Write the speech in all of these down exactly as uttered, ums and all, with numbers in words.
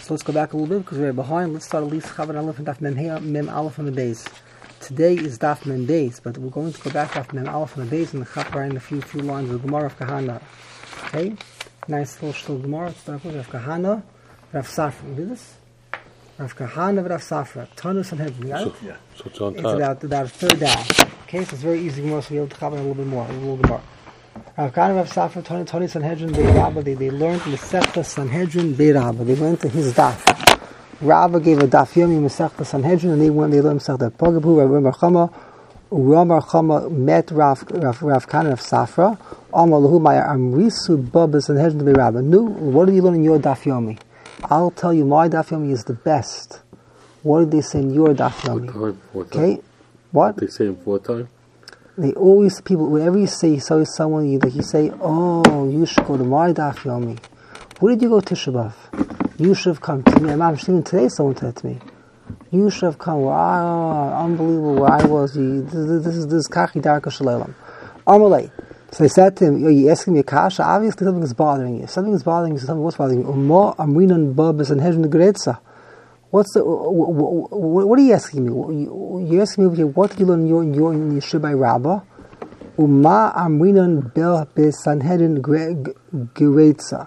So let's go back a little bit because we're behind. Let's start at least Chavar Aleph and Daf Mem He- Mem Aleph on the base. Today is Daf Mem Beis, but we're going to go back Daf Mem Aleph on the base and the Chavar in a few few lines of the Gemara of Kahana. Okay, nice little shtul Gemara. Let's start with Rav Kahana, Rav Safra. You do this? Rav Kahana, Rav Safra. Tanus and Hedron. Right? So, yeah. So it's on It's top. about about a third down. Okay, so it's very easy Gemara. So we'll be able to cover a little bit more, a little Gemara. Rav Kahana, Rav Safra, Tani, Tani, Sanhedrin, Be'Rabba. They they learned in the Sechta Sanhedrin, Be'Rabba. They went to his daf. Rava gave a daf yomi Masechta Sanhedrin, and they went. They learned Masechta Pagabu. Rav Chama, Rav Chama met Rav Rav Rav Kahana, Rav Safra. Amar lahu ma'ya amrisu babas Sanhedrin Be'Rabba. Nu, what did you learn in your daf yomi? I'll tell you, my daf yomi is the best. What did they say in your daf yomi? Four time, four time. Okay, what? They say in four time? They always, people, whenever you say, so someone, you, like you say, oh, you should go to my daf yomi. Where did you go to Tisha B'Av? You should have come to me. I'm even today someone said to me, you should have come where I, oh, unbelievable where I was. You, this, this is this Kachi Darka Shalalam. Amalei. So they said to him, are you asking me a kasha? Obviously something is bothering you. Something is bothering you, so something what's bothering you. Umma amrinan babas and hejn gretza. What's the, what, what are you asking me? You're asking me, what did you learn in your, in your, in your Shibai Rabbah? Umma amrinan bel besanhedrin gretza.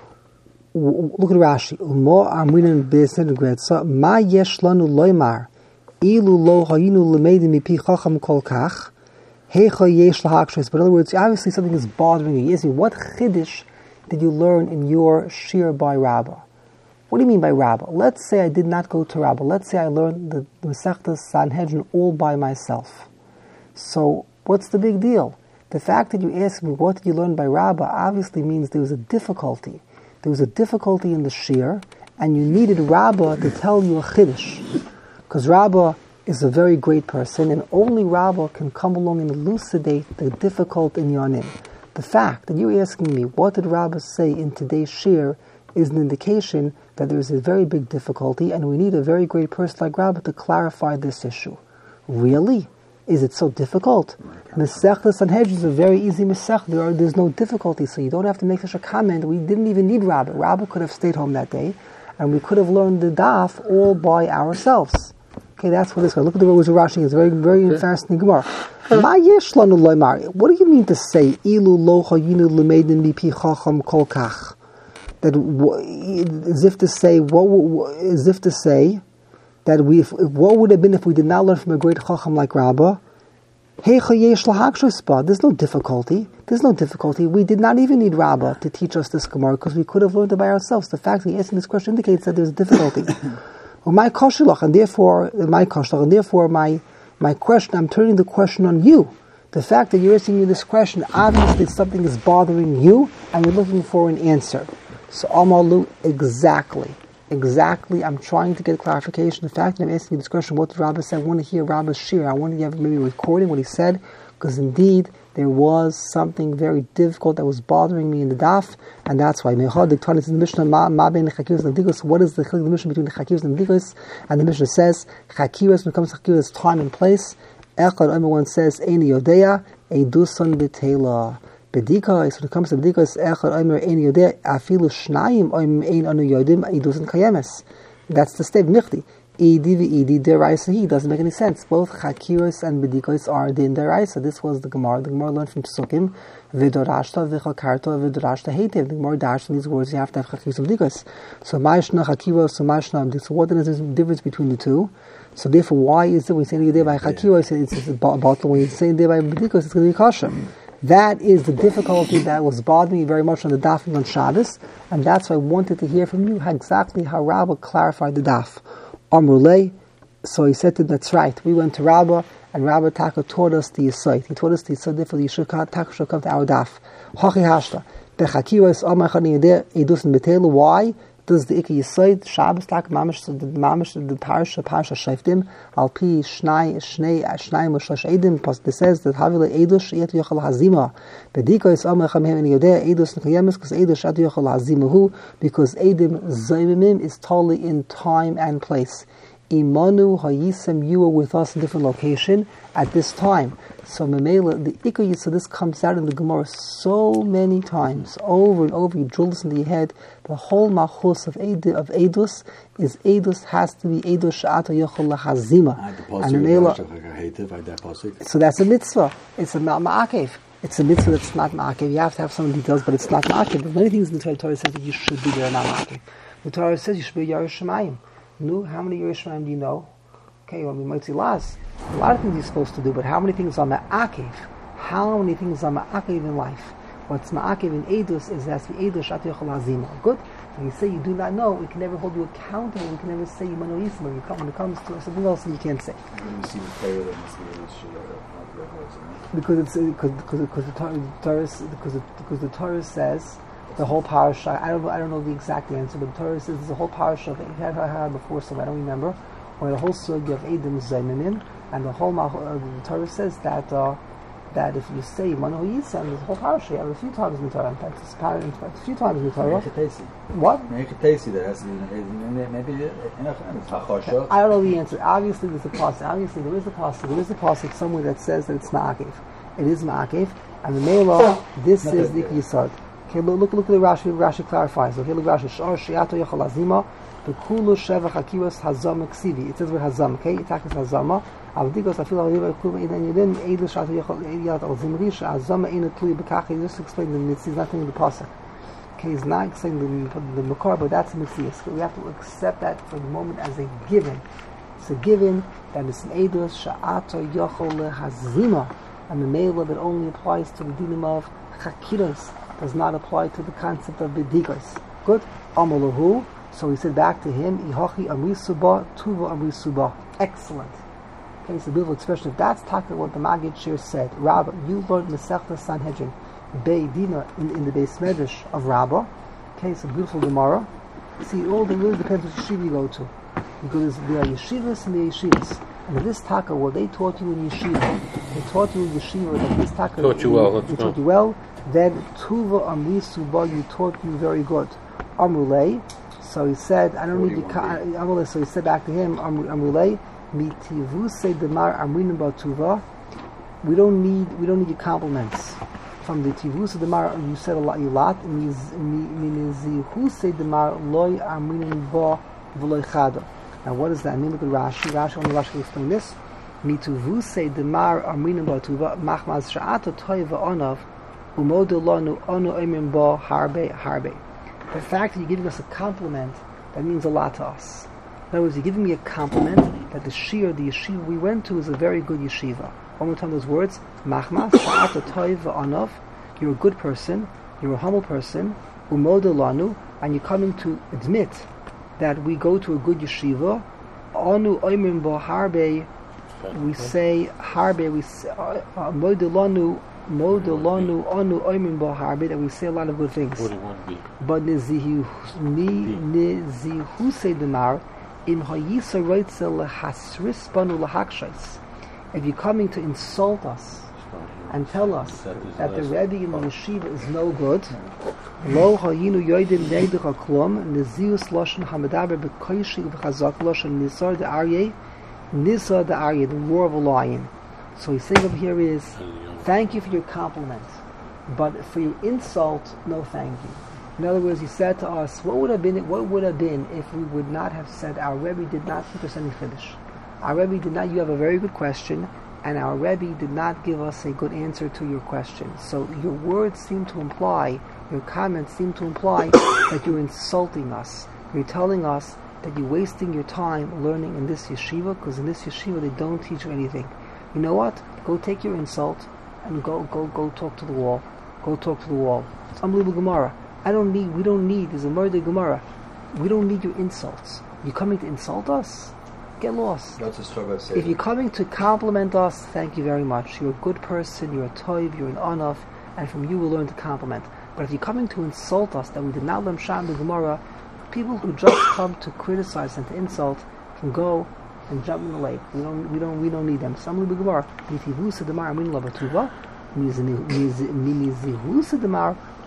Look at Rashi. Umma amrinan besanhedrin gretza. Ma yesh lanu loymar. Ilu lo hayinu lemedim mipi chacham kol kach. Hecha yesh lahakshis. But in other words, obviously something is bothering you. You're asking, what chiddush did you learn in your Shir by Rabbah? What do you mean by Rabbah? Let's say I did not go to Rabbah. Let's say I learned the, the Masechta Sanhedrin all by myself. So, what's the big deal? The fact that you ask me, what did you learn by Rabbah, obviously means there was a difficulty. There was a difficulty in the Shir, and you needed Rabbah to tell you a Chiddush. Because Rabbah is a very great person, and only Rabbah can come along and elucidate the difficult in Yonim. The fact that you're asking me, what did Rabbah say in today's Shir, is an indication that there is a very big difficulty, and we need a very great person like Rabbah to clarify this issue. Really? Is it so difficult? Masechta Sanhedrin is a very easy Masech. There are, there's no difficulty, so you don't have to make such a comment. We didn't even need Rabbah. Rabbah could have stayed home that day, and we could have learned the daf all by ourselves. Okay, that's what this is. Look at the words of Rashi. It's very, very okay. Fascinating Gemara. Ma yesh lanu loymar. What do you mean to say, Ilu lo hayinu lemedim mipi chacham kol kach? That as if to say, what as if to say that we, if, what would have been if we did not learn from a great chacham like Rabbah? There's no difficulty. There's no difficulty. We did not even need Rabbah to teach us this Gemara because we could have learned it by ourselves. The fact that he asking this question indicates that there's difficulty. Well, my koshelach, and therefore my koshelach, and therefore my my question. I'm turning the question on you. The fact that you're asking me this question, obviously something is bothering you, and you're looking for an answer. So Amalu, exactly, exactly. I'm trying to get clarification. The fact that I'm asking you this question, what did Rabbah say? I want to hear Rabbah's shir. I want to have maybe recording what he said, because indeed there was something very difficult that was bothering me in the daf, and that's why. What is the chiluk of the Mishnah between the chakiras and the b'dikos? And the Mishnah says chakiras, when it comes to chakiras, time and place. Echad Omer one says Eini Yodea Eiduson B'Teila. Bedika is when it comes to Bedika is Echad Omer Eini Yodea Afilu Shnayim Omer Ein Anu Yodim Eiduson Kayemes. That's the step Nichti. Edi v'Edi deraisa. He doesn't make any sense. Both Chakiros and Bedikos are din deraisa. This was the Gemara. The Gemara learned from Psukim. V'dorashta v'chakarta v'dorashta heitiv. The Gemara dashed in these words. You have to have Chakiros and Bedikos. So Ma'ishna Chakiros, so Ma'ishna Bedikos. So what is the difference between the two? So therefore, why is it when you say Yodeh by Chakiros, it's, it's a bottle. When you say Yodeh by Bedikos, it's going to be kosher. That is the difficulty that was bothering me very much on the daf on Shabbos, and that's why I wanted to hear from you exactly how Rabbah clarified the daf. Amrulay, so he said to him, that's right, we went to Rabbah, and Rabbah Taka taught us the Yisait. He taught us the Yisait, therefore the Yishuk Taka should come to our daf. Hachi Hashta, Bechakiros, Amar Chani Yodeh, Eidusin B'Teila. Why does the Ikki Yisait, Shabbos Tak, Mamish, the Mamish, the Parsha, Parsha Shaftim, Alpi, Shnai, Shnei, Shnai, Moshash Eidim, it says that Havile Eidush, Yet Yochel Hazima. Bedika is Amar Chamhem and Yodeh, Eidush Nekayemes, because Eidush Yet Yochel Hazima, who, because Eidim Zayimim is totally in time and place. Imanu hayisem, you were with us in a different location at this time. So Memela, the Ikar Yisod, this comes out in the Gemara so many times, over and over. You drill this into your head. The whole machus of Eid, of Eidus is Eidus has to be Eidus Sha'ata Yochel Lahazima. And Memela, so that's a mitzvah. It's a ma'akev. It's a mitzvah that's not ma'akev. You have to have some details, but it's not ma'akev. There's many things in the Torah, Torah says that you should be there, not ma'akev. The Torah says you should be Yerushalayim. No, how many Yerushalayim do you know? Okay, well, we might say lots. A lot of things you're supposed to do, but how many things are ma'akev? How many things are ma'akev in life? What's ma'akev in Eidus is that the Eidus Shat Yochel Azima. Good? When you say you do not know, we can never hold you accountable. We can never say you mano yisma. When you come, when it comes to something else, you can't say. Because it's because because because the Torah because the, because the Torah says the whole parasha. I don't know. I don't know the exact answer, but the Torah says there's a whole parasha of I had had before, so I don't remember. Where the whole sugi of Edom Zaymanin, and the whole uh, the Torah says that uh, that if you say Manu Yisem, there's a whole parasha. You have a few times in the Torah. In fact, it's par- in fact, a few times in the Torah. What? Make a tasty. That has to be maybe enough. I don't know the answer. Obviously, there's a pasuk. Obviously, there is a pasuk. There is a pasuk somewhere that says that it's ma'akev. It is ma'akev, and the Mela, this is the Yisod. Okay, look, look, look at the Rashi. Rashi clarifies. Okay, look at Rashi. Shor Shiato Yochel Azima. The Kulu Sheva Hakiras Hazama Ksivi. It says we're Hazam. Okay, it talks Hazama. Avdigos Afil Aviva Kulu Idan Yidin Eidus Shato Yochel Eidiyat Al Zimri Hazama Ina Tuli B'Kach. He just explained the mitzvah. He's not saying the pasuk. Okay, he's not explaining the the makar, but that's the mitzvah. We have to accept that for the moment as a given. It's a given that it's an Eidus Sha'ato Yochel Hazima, and the male that only applies to the dinim of Chakiras, does not apply to the concept of B'Digos. Good. Amalahu. So he said back to him, Ihochi Amrisuba, Tuva Amrisuba. Excellent. Okay, it's a beautiful expression. If that's talking what the Maggid Shir said, Rabbah, you learned Masechta Sanhedrin, Be'edina, in, in the Beis Medrash of Rabbah. Okay, it's a beautiful Gemara. See, it all really depends which yeshiva you go to. Because there are yeshivas and there are yeshivas. And in this taka, what they taught you in yeshiva, they taught you in yeshiva that this taka taught you well. They taught you well. Then Tuva Amrisuba, you taught you very good. Amrulei. So he said, I don't need you. So he said back to him, Amrulei, mitivuse demar amrinim batuva. We don't need, we don't need your compliments. From the tivuse demar, you said a lot, you lot. Minizihuse demar loy amrinim ba v'loy chada. Now, what does that mean? Look at Rashi. Rashi only Rashi will explain this. Mituvuse demar amrinim batuva machmaz sha'ata toy va'onav umodelanu onu emrim ba harbe harbe. The fact that you're giving us a compliment, that means a lot to us. In other words, you're giving me a compliment that the shir, the yeshiva we went to, is a very good yeshiva. One more time those words. Machmas, sha'at toiv va'anav. You're a good person, you're a humble person, umodelanu, and you're coming to admit that we go to a good yeshiva. Anu oimrim bo harbe, we say harbe, we say modelanu. Modelanu anu oimin bo harbe, that we say a lot of good things. But nizihu nizihu say demar im hayisa roitze lehasris banu lahakshais. If you're coming to insult us and tell us that the Rebbe in the yeshiva is no good, lo hayinu yoidim neidich haklum nizius loshen hamadaber bekoishi v'chazak loshen nisar de aryeh nisar de aryeh, the roar of a lion. So he's saying over here is, thank you for your compliment, but for your insult, no thank you. In other words, he said to us, what would have been what would have been if we would not have said our Rebbe did not teach us any Chiddush. Our Rebbe did not, you have a very good question, and our Rebbe did not give us a good answer to your question. So your words seem to imply, your comments seem to imply that you're insulting us. You're telling us that you're wasting your time learning in this yeshiva, because in this yeshiva they don't teach you anything. You know what? Go take your insult and go go go talk to the wall. Go talk to the wall. It's unbelievable Gemara. I don't need, we don't need, there's a murder Gemara. We don't need your insults. You're coming to insult us? Get lost. That's a struggle. If you're coming to compliment us, thank you very much. You're a good person, you're a toiv, you're an onav, and from you we'll learn to compliment. But if you're coming to insult us, that we did not learn Sham the Gemara, people who just come to criticize and to insult can go and jump in the lake. We don't, we don't, we don't need them. Some little Gemara, mitivusa demar amin lavatuva, mimizivusa demar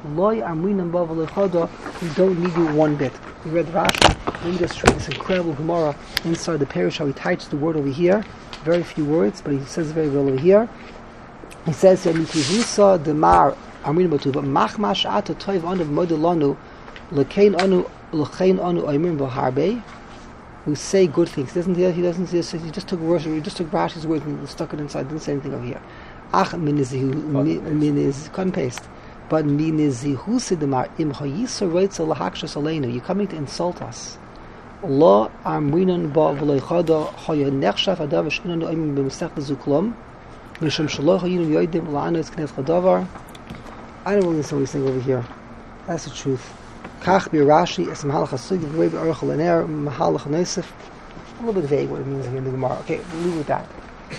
Loi amrinam ba v'lo chada. We don't need you one bit. We read Rashi. Let me just read this incredible Gemara inside the parish. How he types the word over here. Very few words, but he says very well over here. He says here, "Mitivusa demar amrinam ba tu, but machmash ata toiv anu modelanu lekein anu lekein anu oimrim v'harbe." Who say good things. Doesn't he? He doesn't. He just, he just took words. He just took Rashi's words and stuck it inside. Didn't say anything over here. Ach minizihu miniz cut and paste. But minizihu sidemar im hayisa reitzel lahakshas aleinu. You're coming to insult us. Lo amrinan ba v'leichada haya nechshaf adav shkinanu imim b'mesech bezuklom mishum shaloch hayinu yoidim la'anu esknef chadavar. I don't really understand what he's saying over here. That's the truth. Kach bi Rashi es mahalach hasug v'rei b'orach l'ner mahalach neisif. A little bit vague what it means here in the Gemara. Okay, we'll leave with that.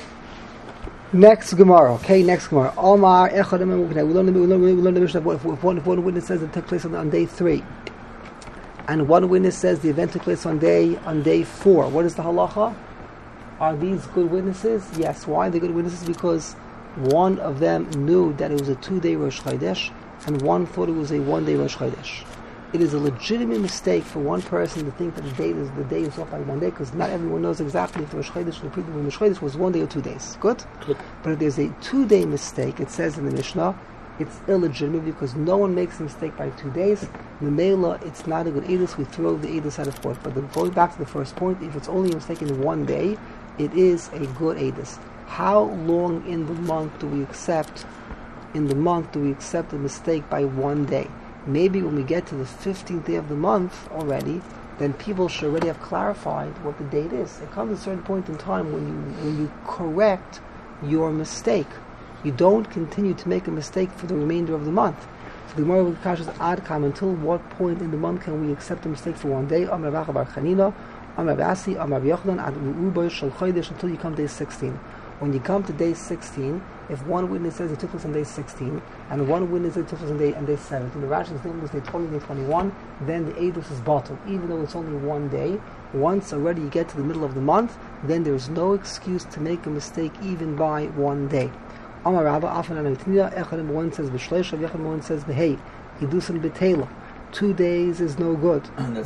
Next Gemara. Okay, next Gemara. Omar echad emem uknei. We learn the we learn we learn the Mishnah. If one if one witness says it took place on, on day three, and one witness says the event took place on day on day four, what is the halacha? Are these good witnesses? Yes. Why are they good witnesses? Because one of them knew that it was a two-day Rosh Chodesh, and one thought it was a one-day Rosh Chodesh. It is a legitimate mistake for one person to think that the day is the day is off by one day, because not everyone knows exactly if the Rosh Chodesh or the previous Rosh Chodesh was one day or two days. Good? Good. But if there's a two-day mistake, it says in the Mishnah, it's illegitimate because no one makes a mistake by two days. The Mela, it's not a good edus. We throw the edus out of court. But then going back to the first point, if it's only a mistake in one day, it is a good edus. How long in the month do we accept? In the month do we accept a mistake by one day? Maybe when we get to the fifteenth day of the month already, then people should already have clarified what the date is. It comes a certain point in time when you when you correct your mistake. You don't continue to make a mistake for the remainder of the month. So the Gemara Kasha's Adkam, until what point in the month can we accept a mistake for one day? Amar Rav Bar Chanina, Amar Basi, Amar Yochanan, Ad U'uboy Shal Chodesh, until you come to day sixteen. When you come to day sixteen, if one witness says it took place on day sixteen, and one witness says it took place on day, on day seventeen, the Rashi's name was day twenty, day twenty-one, then the edus is bottled, even though it's only one day. Once already you get to the middle of the month, then there's no excuse to make a mistake even by one day. Amar Rabba, Afan Anatiniya, Echadim, one says B'shleishav, Echadim, one says B'hei, Yidusan B'tela. Two days is no good.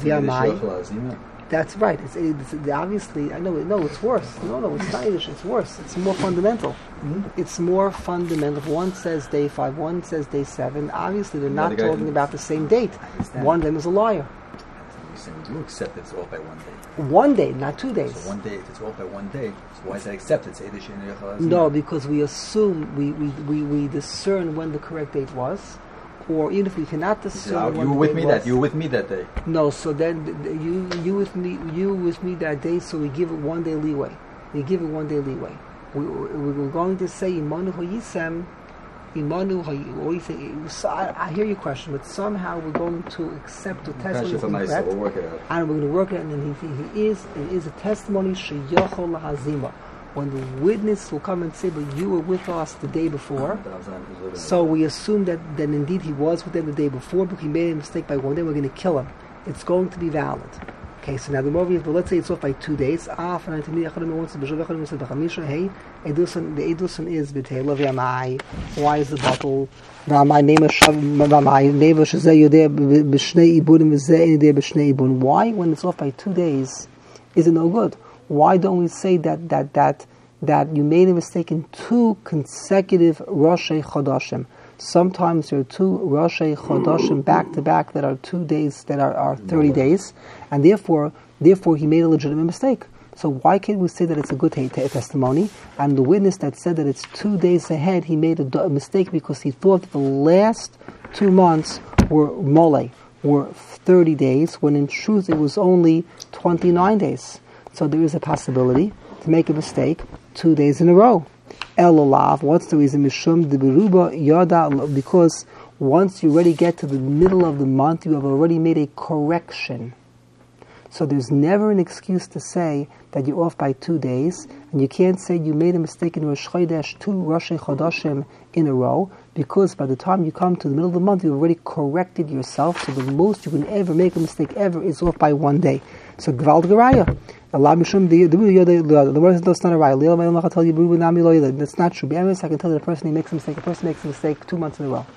That's right. It's, it's, it's obviously. I know. No, it's worse. No, no, it's not Yiddish. It's worse. It's more fundamental. Mm-hmm. It's more fundamental. If one says day five, one says day seven. Obviously, they're not talking about the same date. One of them is a liar. You accept it's off by one day. One day, not two days. So one day, if it's off by one day, so why is that accepted? Say no, because we assume we, we, we, we discern when the correct date was. Or even if we cannot discern, so you were with me was. that you were with me that day. No, so then you you with me you with me that day. So we give it one day leeway. We give it one day leeway. We we were going to say imanu hayisem, imanu hayisem. So I, I hear your question, but somehow we're going to accept the testimony. Nice, so we'll work it out. And we're going to work it, and then he, he is it is a testimony sheyachol lahazima. When the witness will come and say, but you were with us the day before, so we assume that, that indeed he was with them the day before, but he made a mistake by one day, we're going to kill him. It's going to be valid. Okay, so now the more we have, but let's say it's off by two days. Ah, for the Edusan is B'tela V'yamai. Why is the bottle? V'yamai Nema V'yamai Neva Shazeh Yodeh B'shnei Ibudim V'zeh Yodeh B'shnei Ibudim. Why, when it's off by two days, is it no good? Why don't we say that that that that you made a mistake in two consecutive Rosh Chodashim? Sometimes there are two Rosh Chodashim back to back that are two days that are, are thirty days, and therefore therefore he made a legitimate mistake. So why can't we say that it's a good t- t- testimony? And the witness that said that it's two days ahead, he made a, d- a mistake because he thought that the last two months were mole, were thirty days, when in truth it was only twenty-nine days. So there is a possibility to make a mistake two days in a row. Elolav, what's the reason? Mishum de Beruba Yada, because once you already get to the middle of the month, you have already made a correction. So there's never an excuse to say that you're off by two days, and you can't say you made a mistake in Rosh Chodesh, two Rosh Chodashim in a row, because by the time you come to the middle of the month, you've already corrected yourself, so the most you can ever make a mistake ever is off by one day. So Gvald Garaya. Allah Mishum the the word is that's not a right. Tell you that's not true. I can tell you the person he makes a mistake, a person makes a mistake two months in a row.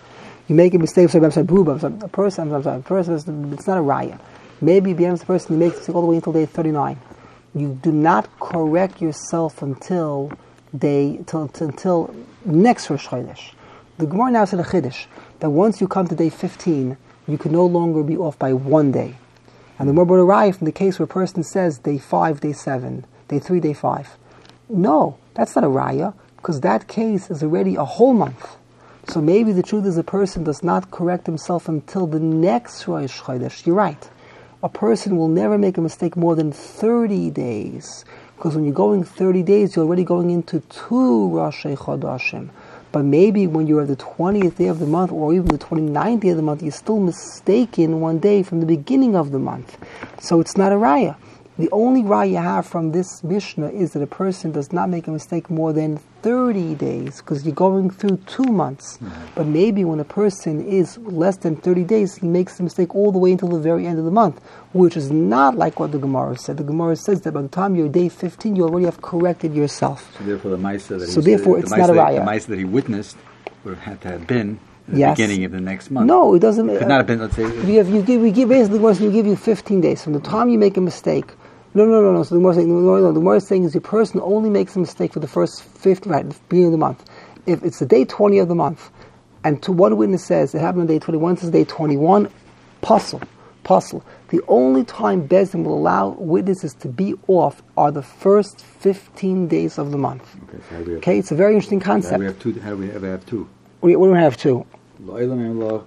you make a mistake. Sorry, I'm sorry, Bruba, I'm sorry, a person. I'm sorry, a person. It's not a raya. Maybe the person you make a mistake all the way until day thirty-nine. You do not correct yourself until day till, till, until next Rosh Chodesh. The Gemara now said a chiddush that once you come to day fifteen, you can no longer be off by one day. And the Gemara brought a raya from the case where a person says day five, day seven, day three, day five. No, that's not a raya, because that case is already a whole month. So maybe the truth is a person does not correct himself until the next Rosh Chodesh. You're right. A person will never make a mistake more than thirty days. Because when you're going thirty days, you're already going into two Rosh Chodashim. But maybe when you're at the twentieth day of the month, or even the twenty-ninth day of the month, you're still mistaken one day from the beginning of the month. So it's not a raya. The only raya you have from this Mishnah is that a person does not make a mistake more than thirty days, because you're going through two months. Mm-hmm. But maybe when a person is less than thirty days, he makes the mistake all the way until the very end of the month, which is not like what the Gemara said. The Gemara says that by the time you're day fifteen, you already have corrected yourself. So therefore the Maisa that, so he, therefore the it's Maisa not a that, raya. The Maisa that he witnessed would have had to have been at the yes. beginning of the next month. No, it doesn't. It could not have been, let's say... You, have, you give, we give, basically, the Gemara give you fifteen days. From the time you make a mistake... No, no, no, no. So the Gemara is saying, no, no, the Gemara is saying is your person only makes a mistake for the first fifty, right, the beginning of the month. If it's the day twenty of the month, and to one witness says it happened on day twenty-one, says day twenty-one, puzzle, puzzle. The only time Bezdin will allow witnesses to be off are the first fifteen days of the month. Okay, so how do we have, okay, it's a very interesting how do concept. we have two? How do we ever have two? We, we don't have two. Bubu,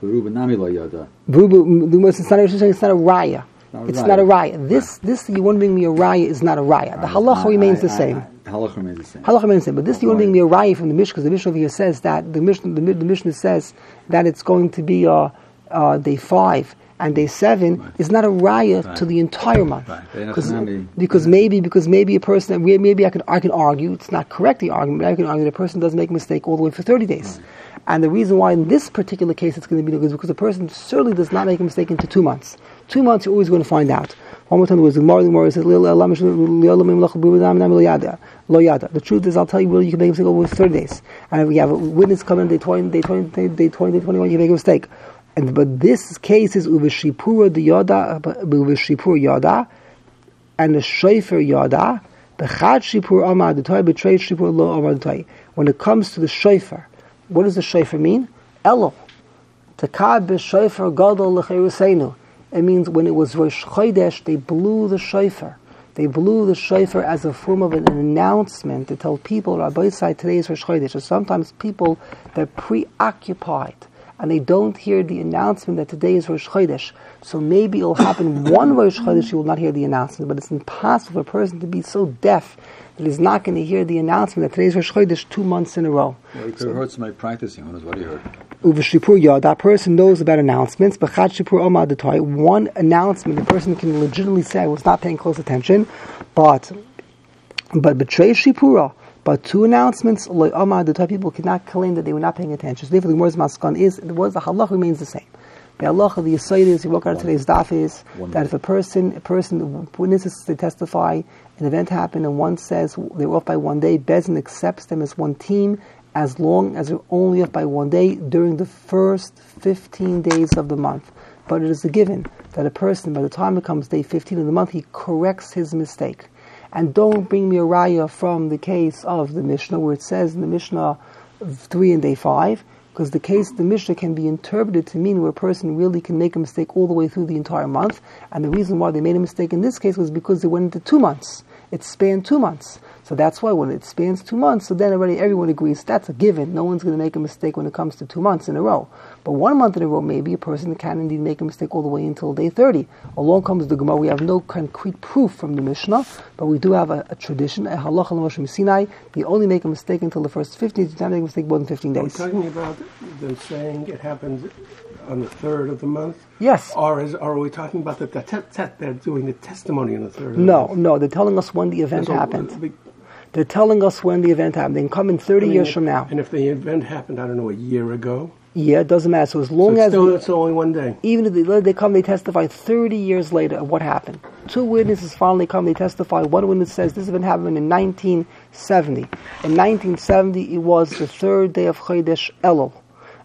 the Gemara says it's not, it's not a raya. It's not a raya. This, this you want to bring me a raya is not a raya. The halacha remains the same. The halacha remains the same. Halacha remains the same. But this you want to bring me a raya from the Mishnah, because the Mishnah over here says that the Mishnah, the, the Mishnah says that it's going to be uh, uh, day five and day seven right. is not a raya right. to the entire month. Right. Because maybe because maybe a person maybe I can I can argue it's not correct the argument, but I can argue that a person doesn't make a mistake all the way for thirty days. Right. And the reason why in this particular case it's going to be is because the person certainly does not make a mistake into two months. Two months you're always going to find out. One more time, the Gemara says, the truth is, I'll tell you, really, you can make a mistake over thirty days. And if we have a witness coming on day twenty, day twenty, day twenty, day twenty-one, you make a mistake. And but this case is uveshipura the yada, uveshipura yada, and the shayfer yada, the chad shipur amad the betrayed shipur lo amad. When it comes to the shayfer, what does the shayfer mean? Elo, takad b'shayfer gadol lecheruseinu. It means when it was Rosh Chodesh, they blew the shofar. They blew the shofar as a form of an announcement to tell people, Rabbi Yisai, today is Rosh Chodesh. So sometimes people, they're preoccupied and they don't hear the announcement that today is Rosh Chodesh. So maybe it'll happen one Rosh Chodesh, you will not hear the announcement. But it's impossible for a person to be so deaf that he's not going to hear the announcement that today is Rosh Chodesh two months in a row. Well, you could have heard somebody practicing. Who knows what he heard? That person knows about announcements, but one announcement the person can legitimately say I was not paying close attention, but but betray shipura, but two announcements people cannot claim that they were not paying attention. So therefore the Gemara's maskan is the was the halach remains the same. The halacha, the yesod is, you look at today's daf is that if a person, a person witnesses, they testify, an event happened, and one says they were off by one day, Bezdin accepts them as one team, as long as they're only off by one day during the first fifteen days of the month. But it is a given that a person, by the time it comes day fifteen of the month, he corrects his mistake. And don't bring me a raya from the case of the Mishnah, where it says in the Mishnah three and day five, because the case of the Mishnah can be interpreted to mean where a person really can make a mistake all the way through the entire month. And the reason why they made a mistake in this case was because they went into two months. It spanned two months. So that's why when it spans two months, so then already everyone agrees that's a given. No one's going to make a mistake when it comes to two months in a row. But one month in a row, maybe a person can indeed make a mistake all the way until day thirty. Along comes the Gemara. We have no concrete proof from the Mishnah, but we do have a, a tradition, a halacha l'Moshe Sinai. They only make a mistake until the first fifteen. You can't make a mistake more than fifteen days. Are we talking about them saying it happens on the third of the month? Yes. Or, is, or are we talking about that the te- te- they're doing the testimony on the third of the no, month? No, no. They're telling us when the event So, happened. uh, They're telling us when the event happened. They can come in thirty I mean, years if, from now. And if the event happened, I don't know, a year ago? Yeah, it doesn't matter. So as long so it's as... still, they, it's only one day. Even if they, they come, they testify thirty years later of what happened. Two witnesses finally come, they testify. One witness says this event happened in nineteen seventy. In nineteen seventy, it was the third day of Chodesh Elul.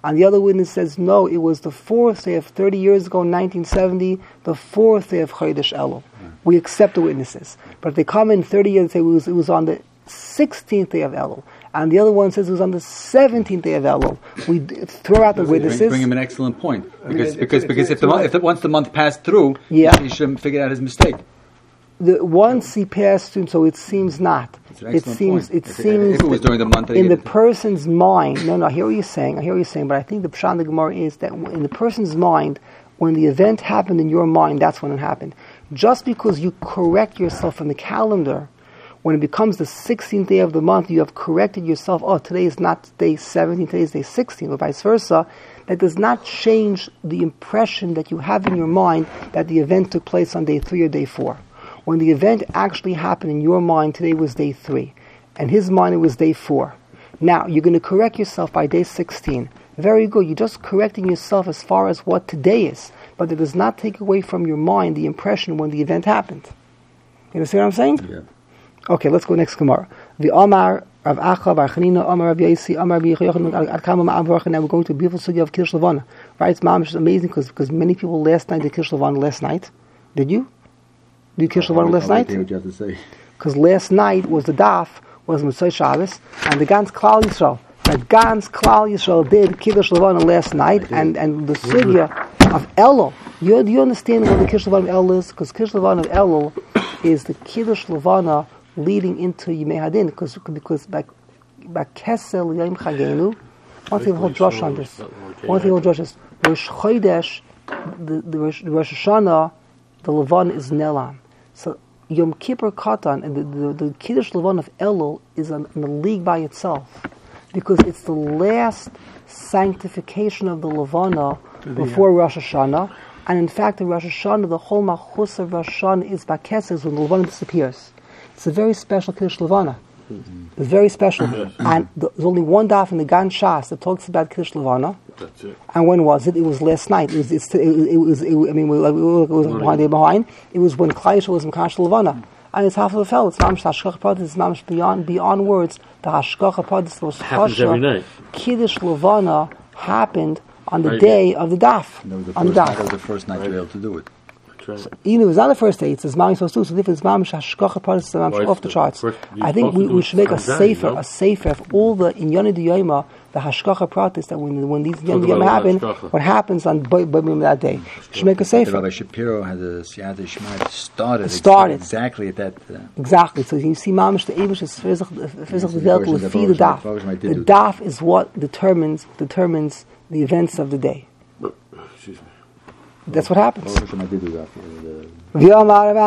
And the other witness says, no, it was the fourth day of thirty years ago, nineteen seventy, the fourth day of Chodesh Elul. We accept the witnesses. But if they come in thirty years and say it was, it was on the sixteenth day of Elul, and the other one says it was on the seventeenth day of Elul, we d- throw out the witnesses. Bring, bring him an excellent point. Because, I mean, because, it's- because it's if, the, month, right. if the, once the month passed through, Yeah. he should have figured out his mistake. The, once he passed through, so it seems not. It's an It excellent seems. point. It If- seems. if it was that during the month that he in the gave it- person's mind. No, no. I hear what you're saying. I hear what you're saying. But I think the pshat in the Gemara is that in the person's mind, when the event happened in your mind, that's when it happened. Just because you correct yourself in the calendar, when it becomes the sixteenth day of the month, you have corrected yourself. Oh, today is not day seventeen. Today is day sixteen, or vice versa. That does not change the impression that you have in your mind that the event took place on day three or day four. When the event actually happened in your mind, today was day three. And his mind, it was day four. Now, you're going to correct yourself by day sixteen. Very good. You're just correcting yourself as far as what today is. But it does not take away from your mind the impression when the event happened. You understand what I'm saying? Yeah. Okay, let's go next Gemara. The Omar, Rav Acha, Bar Chanina, Omar, Rav Yaisi, Omar, Rav Yochanan, Ad Kama Ma'am Baruch. Now we're going to a beautiful sugya of Kiddush Levana. Right? It's mamish, it's amazing because because many people last night did Kiddush Levana last night. Did you? Did you Kiddush Levana last night? What you have to say. Because last night was the daf, was Motzei Shabbos, and the Gans Klal Yisrael. The Gans Klal Yisrael did Kiddush Levana last night, and, and the sugya of Elul. You, do you understand what the Kiddush Levana of Elul is? Because Kiddush Levana of Elul is the Kiddush Levana leading into Yimei Hadin, because because by by Kesel Yom Chagenu. One thing hold Josh on this. One thing hold Josh is Rosh Chodesh, the the Rosh, the Rosh Hashanah, the Levan is Nelam. So Yom Kippur Katan and the, the, the Kiddush Levana of Elul is in a league by itself, because it's the last sanctification of the Levana before Rosh Hashanah, and in fact the Rosh Hashanah, the whole Machus of Rosh Hashanah is Bakesses when the Levana disappears. It's a very special Kiddush Levana. It's very special. And the, there's only one daf in the Gan Shas that talks about Kiddush Levana. That's it. And when was it? It was last night. It was. It's, it, it was. It, I mean, it was, it was behind day behind. It was when Klal Yisrael was in Kiddush Levana, and it's half of the fell. It's mamish hashgacha pradis. It's mamish beyond beyond words. The hashgacha pradis was Happens every night. Kiddush Levana happened on the Right. day of the daf. That was the On the first night, that was daf. the first night to be able to do it. That's right. Even if it's not the first day, it's as mamish supposed to. So if it's mamish hashgacha pradis, it's mamish Why off it's the the charts. first- you're I think supposed we, to do we it should make a sometime, safer, you know? a safer of all the in Yonah D'Yoyma, the hashgacha pratis, that when when these Yonah about D'Yoyma happen, hashgacha. what happens on Bo- Bo- Bo- that day? Should make a safer. Rabbi Shapiro had a Siyata Shema started. It started. exactly at that. Uh, Exactly. So you see, mamish the Eibush is physical, physical development the will feed the Bogus- daf. Bogus might did The do that. daf is what determines determines the events of the day. Excuse me. That's what happens. Bogus might did do that. uh, Until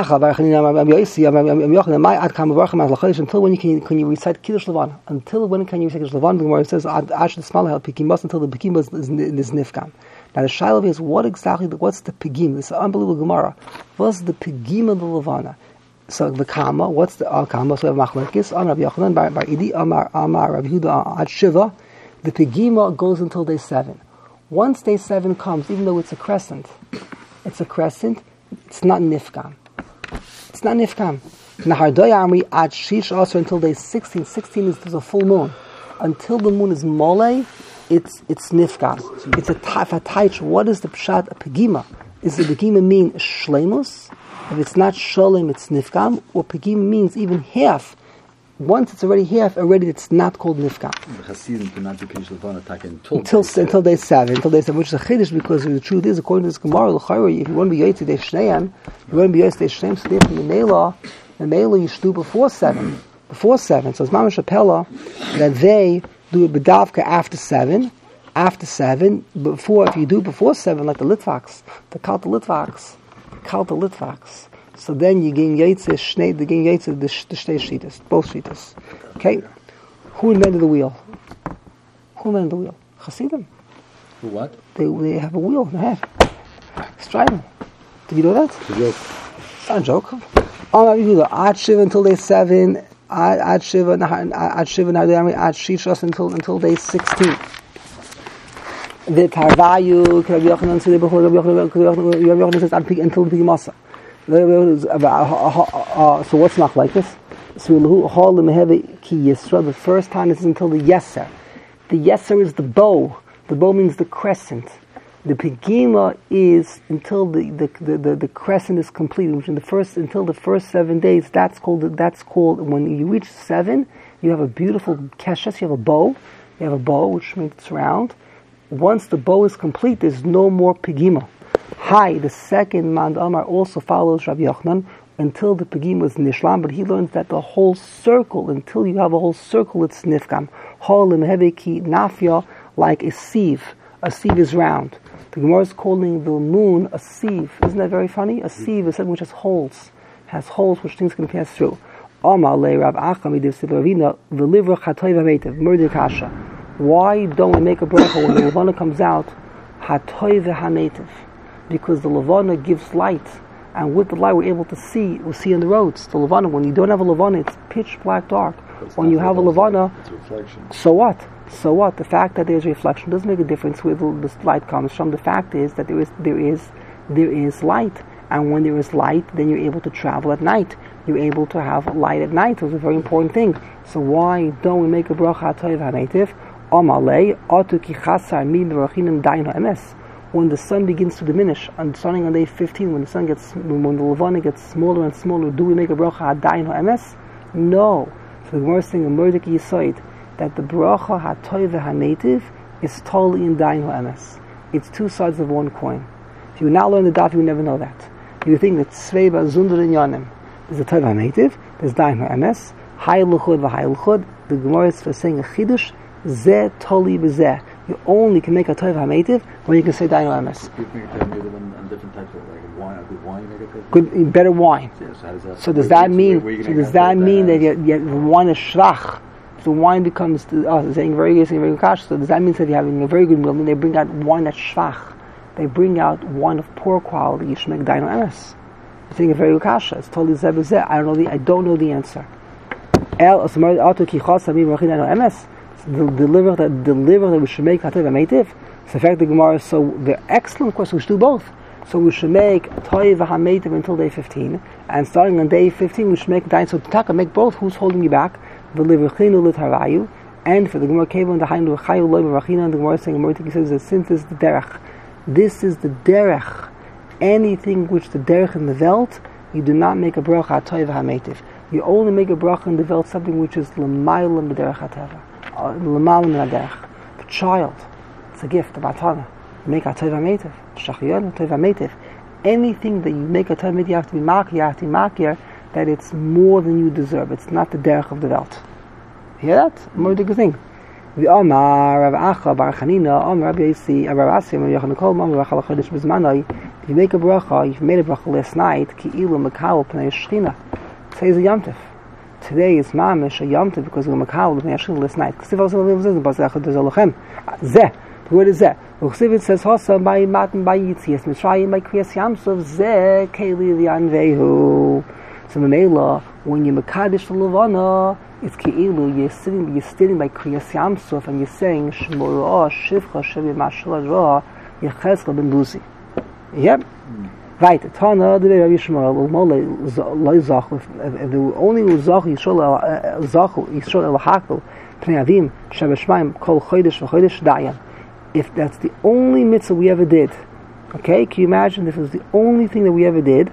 when you can, can you recite Kiddush Levana? Until when can you recite Kiddush Levana? The Gemara says Ash the Smalahel Pikimus until the Pikimus is, is Nifkan. Now the Shiloh is what exactly? The, what's the Pigim? This is an unbelievable Gemara. What's the Pigim of the Levana? So the Kama. What's the uh, Kama? So we have Machlekes on Rabbi Yochanan by by Idi Amar Amar Rabbi Yehuda at Shiva. The Pigima goes until day seven. Once day seven comes, even though it's a crescent, it's a crescent. It's not nifkam. It's not nifkam. Nahardoy Amri at Shish also until day sixteen. Sixteen is there's a full moon. Until the moon is mole, it's it's nifkam. It's a taich. What is the pshat? A pegima. Is the pegima mean shlemus? If it's not sholem, it's nifkam. Or pegima means even half. Once it's already half, already it's not called nifkam. The Hasidim do not do Kiddush Levana attack until Until until day seven, until day seven, which is a chiddush, because the truth is, according to this Gemara, l'chayra, if you want to be yoytze day shneim, if you want to be yoytze day shneim, so therefore the mela, the mela you should do before seven, before seven. So it's mamash apella that they do a bedavka after seven, after seven. Before, if you do before seven, like the Litvaks, the kalt the Litvaks, kalt the Litvaks. So then you gain yaitze shnei, the gain yaitze the the shtei shitas, both shitas. Okay, who invented the wheel? Who invented the wheel? Hasidim. For what? They they have a wheel in their head. Striving. Did you know that? It's a joke. It's not a joke. Oh, no, you do Ad Shiva until day seven. Ad Ad Shiva, Ad Shiva, Ad Shishas until until day sixteen. The Tarvayu, Rabbi Yochanan said before Rabbi Yochanan says until the Pigimasa. So what's not like this? So the first time is until the Yeser. The Yeser is the bow. The bow means the crescent. The pigima is until the, the, the, the, the crescent is complete, which in the first until the first seven days. That's called that's called when you reach seven, you have a beautiful keshes. You have a bow. You have a bow, which means it's round. Once the bow is complete, there's no more pigima. Hi, the second Mand Amar also follows Rabbi Yochanan until the pigima is nishlam, but he learns that the whole circle, until you have a whole circle, it's nifkam. Hol im hebeki nafya, like a sieve. A sieve is round. The Gemara is calling the moon a sieve. Isn't that very funny? A sieve is something which has holes, has holes which things can pass through. Why don't we make a bracha when the Levana comes out? Because the Levana gives light, and with the light we're able to see. We'll see on the roads. The Levana, when you don't have a Levana, it's pitch black dark. When you have a Levana, it's reflection. So what? So what? The fact that there's reflection doesn't make a difference where the light comes from. The fact is that there is there is there is light, and when there is light, then you're able to travel at night. You're able to have light at night. So it's a very important thing. So why don't we make a bracha toiv hametiv? Amalei atu ki chasar mi berachinim dayin ha'emes. When the sun begins to diminish, and starting on day fifteen, when the sun gets, when the levana gets smaller and smaller, do we make a bracha dayin ha'emes? No. So the Gemara is saying a murdik yisoid that the bracha ha'toiv ha'metiv is totally in dayin ha'emes. It's two sides of one coin. If you now learn the daf, you would never know that. You think that sveva zunder in yanim. There's a toiv ha'metiv, there's dayin ha'emes, hay l'chud v'hay l'chud. The Gemara is for saying a chidush, zeh toli b'zeh. You only can make a toiv ha'metiv when you can say dayin ha'emes. You make a toiv ha'metiv on different types of like wine, a good wine, you make a toiv. Good, better wine. Yeah, so, how does that, so does where, that mean? where, where so does that mean that, that you, you, the wine is shrach? The wine becomes oh, saying very good, saying very good kash. So does that mean that you're having a very good meal? I mean, they bring out wine that's shvach. They bring out wine of poor quality. You should make dayin ha'emes. You're saying a very good kash. It's totally zeh b'zeh. I don't know the. I don't know the answer. El osmar atu ki chas amim rachin dayin ha'emes. Deliver that. Deliver that we should make hatoiv ha'metiv. So in fact, the Gemara. So the excellent question. We should do both. So we should make toiv ha'metiv until day fifteen, and starting on day fifteen, we should make dayin. So taka make both. Who's holding you back? And for the Gemara Kevon the Hainu Chayu Loy Rachina, and the Gemara saying Murtik says that since this is the derech, this is the derech. Anything which the derech in the Welt, you do not make a bracha toiv ha'metiv. You only make a bracha in the Welt something which is l'mayl in the derech hateva, l'mayl in the derech. The child, it's a gift, a matana. You make a toiv ha'metiv, shachiyon toiv ha'metiv. Anything that you make a toiv ha'metiv, you have to be makir, you have to be makir that it's more than you deserve. It's not the derech of the Welt. Hear that? More good thing. The Omar Rav Acha Bar Chanina Omar Rabbi Yossi Rav Asi Rav Yochanan Kol Omar Rav Chala Chodesh B'Zmanai. If you make a bracha, you've made a bracha last night. Ki ilu Makal Pnei Shechina. Today is a Yom Tov. Today is mamish a Yom Tov because we're Makal Pnei Shechina last night. Because if I was going to live in Basach Chodesh Alochem, Zeh. What is that? It says Hossa by Matan by Yitzias Mitzrayim by Kriyas Yamsov Zeh Keli Lianvehu. So Mamela, when you're Makadish the Levana, it's Ki'ilu, you're sitting, you're sitting by Kriyas Yamsuf and you're saying Shmorah, Shivcha, Shevi Mashal Ra, Yechezkel Ben Buzi. Yep. Right. Tana, the Rabbi Yishmael, Ulmole, Loi Zachu, if the only Zachu, Yishol Zachu, Yishol El Hakel, Pnei Avim, Shabashmaim, Kol Chodesh, Chodesh Dayan. If that's the only mitzvah we ever did, okay, can you imagine if it was the only thing that we ever did?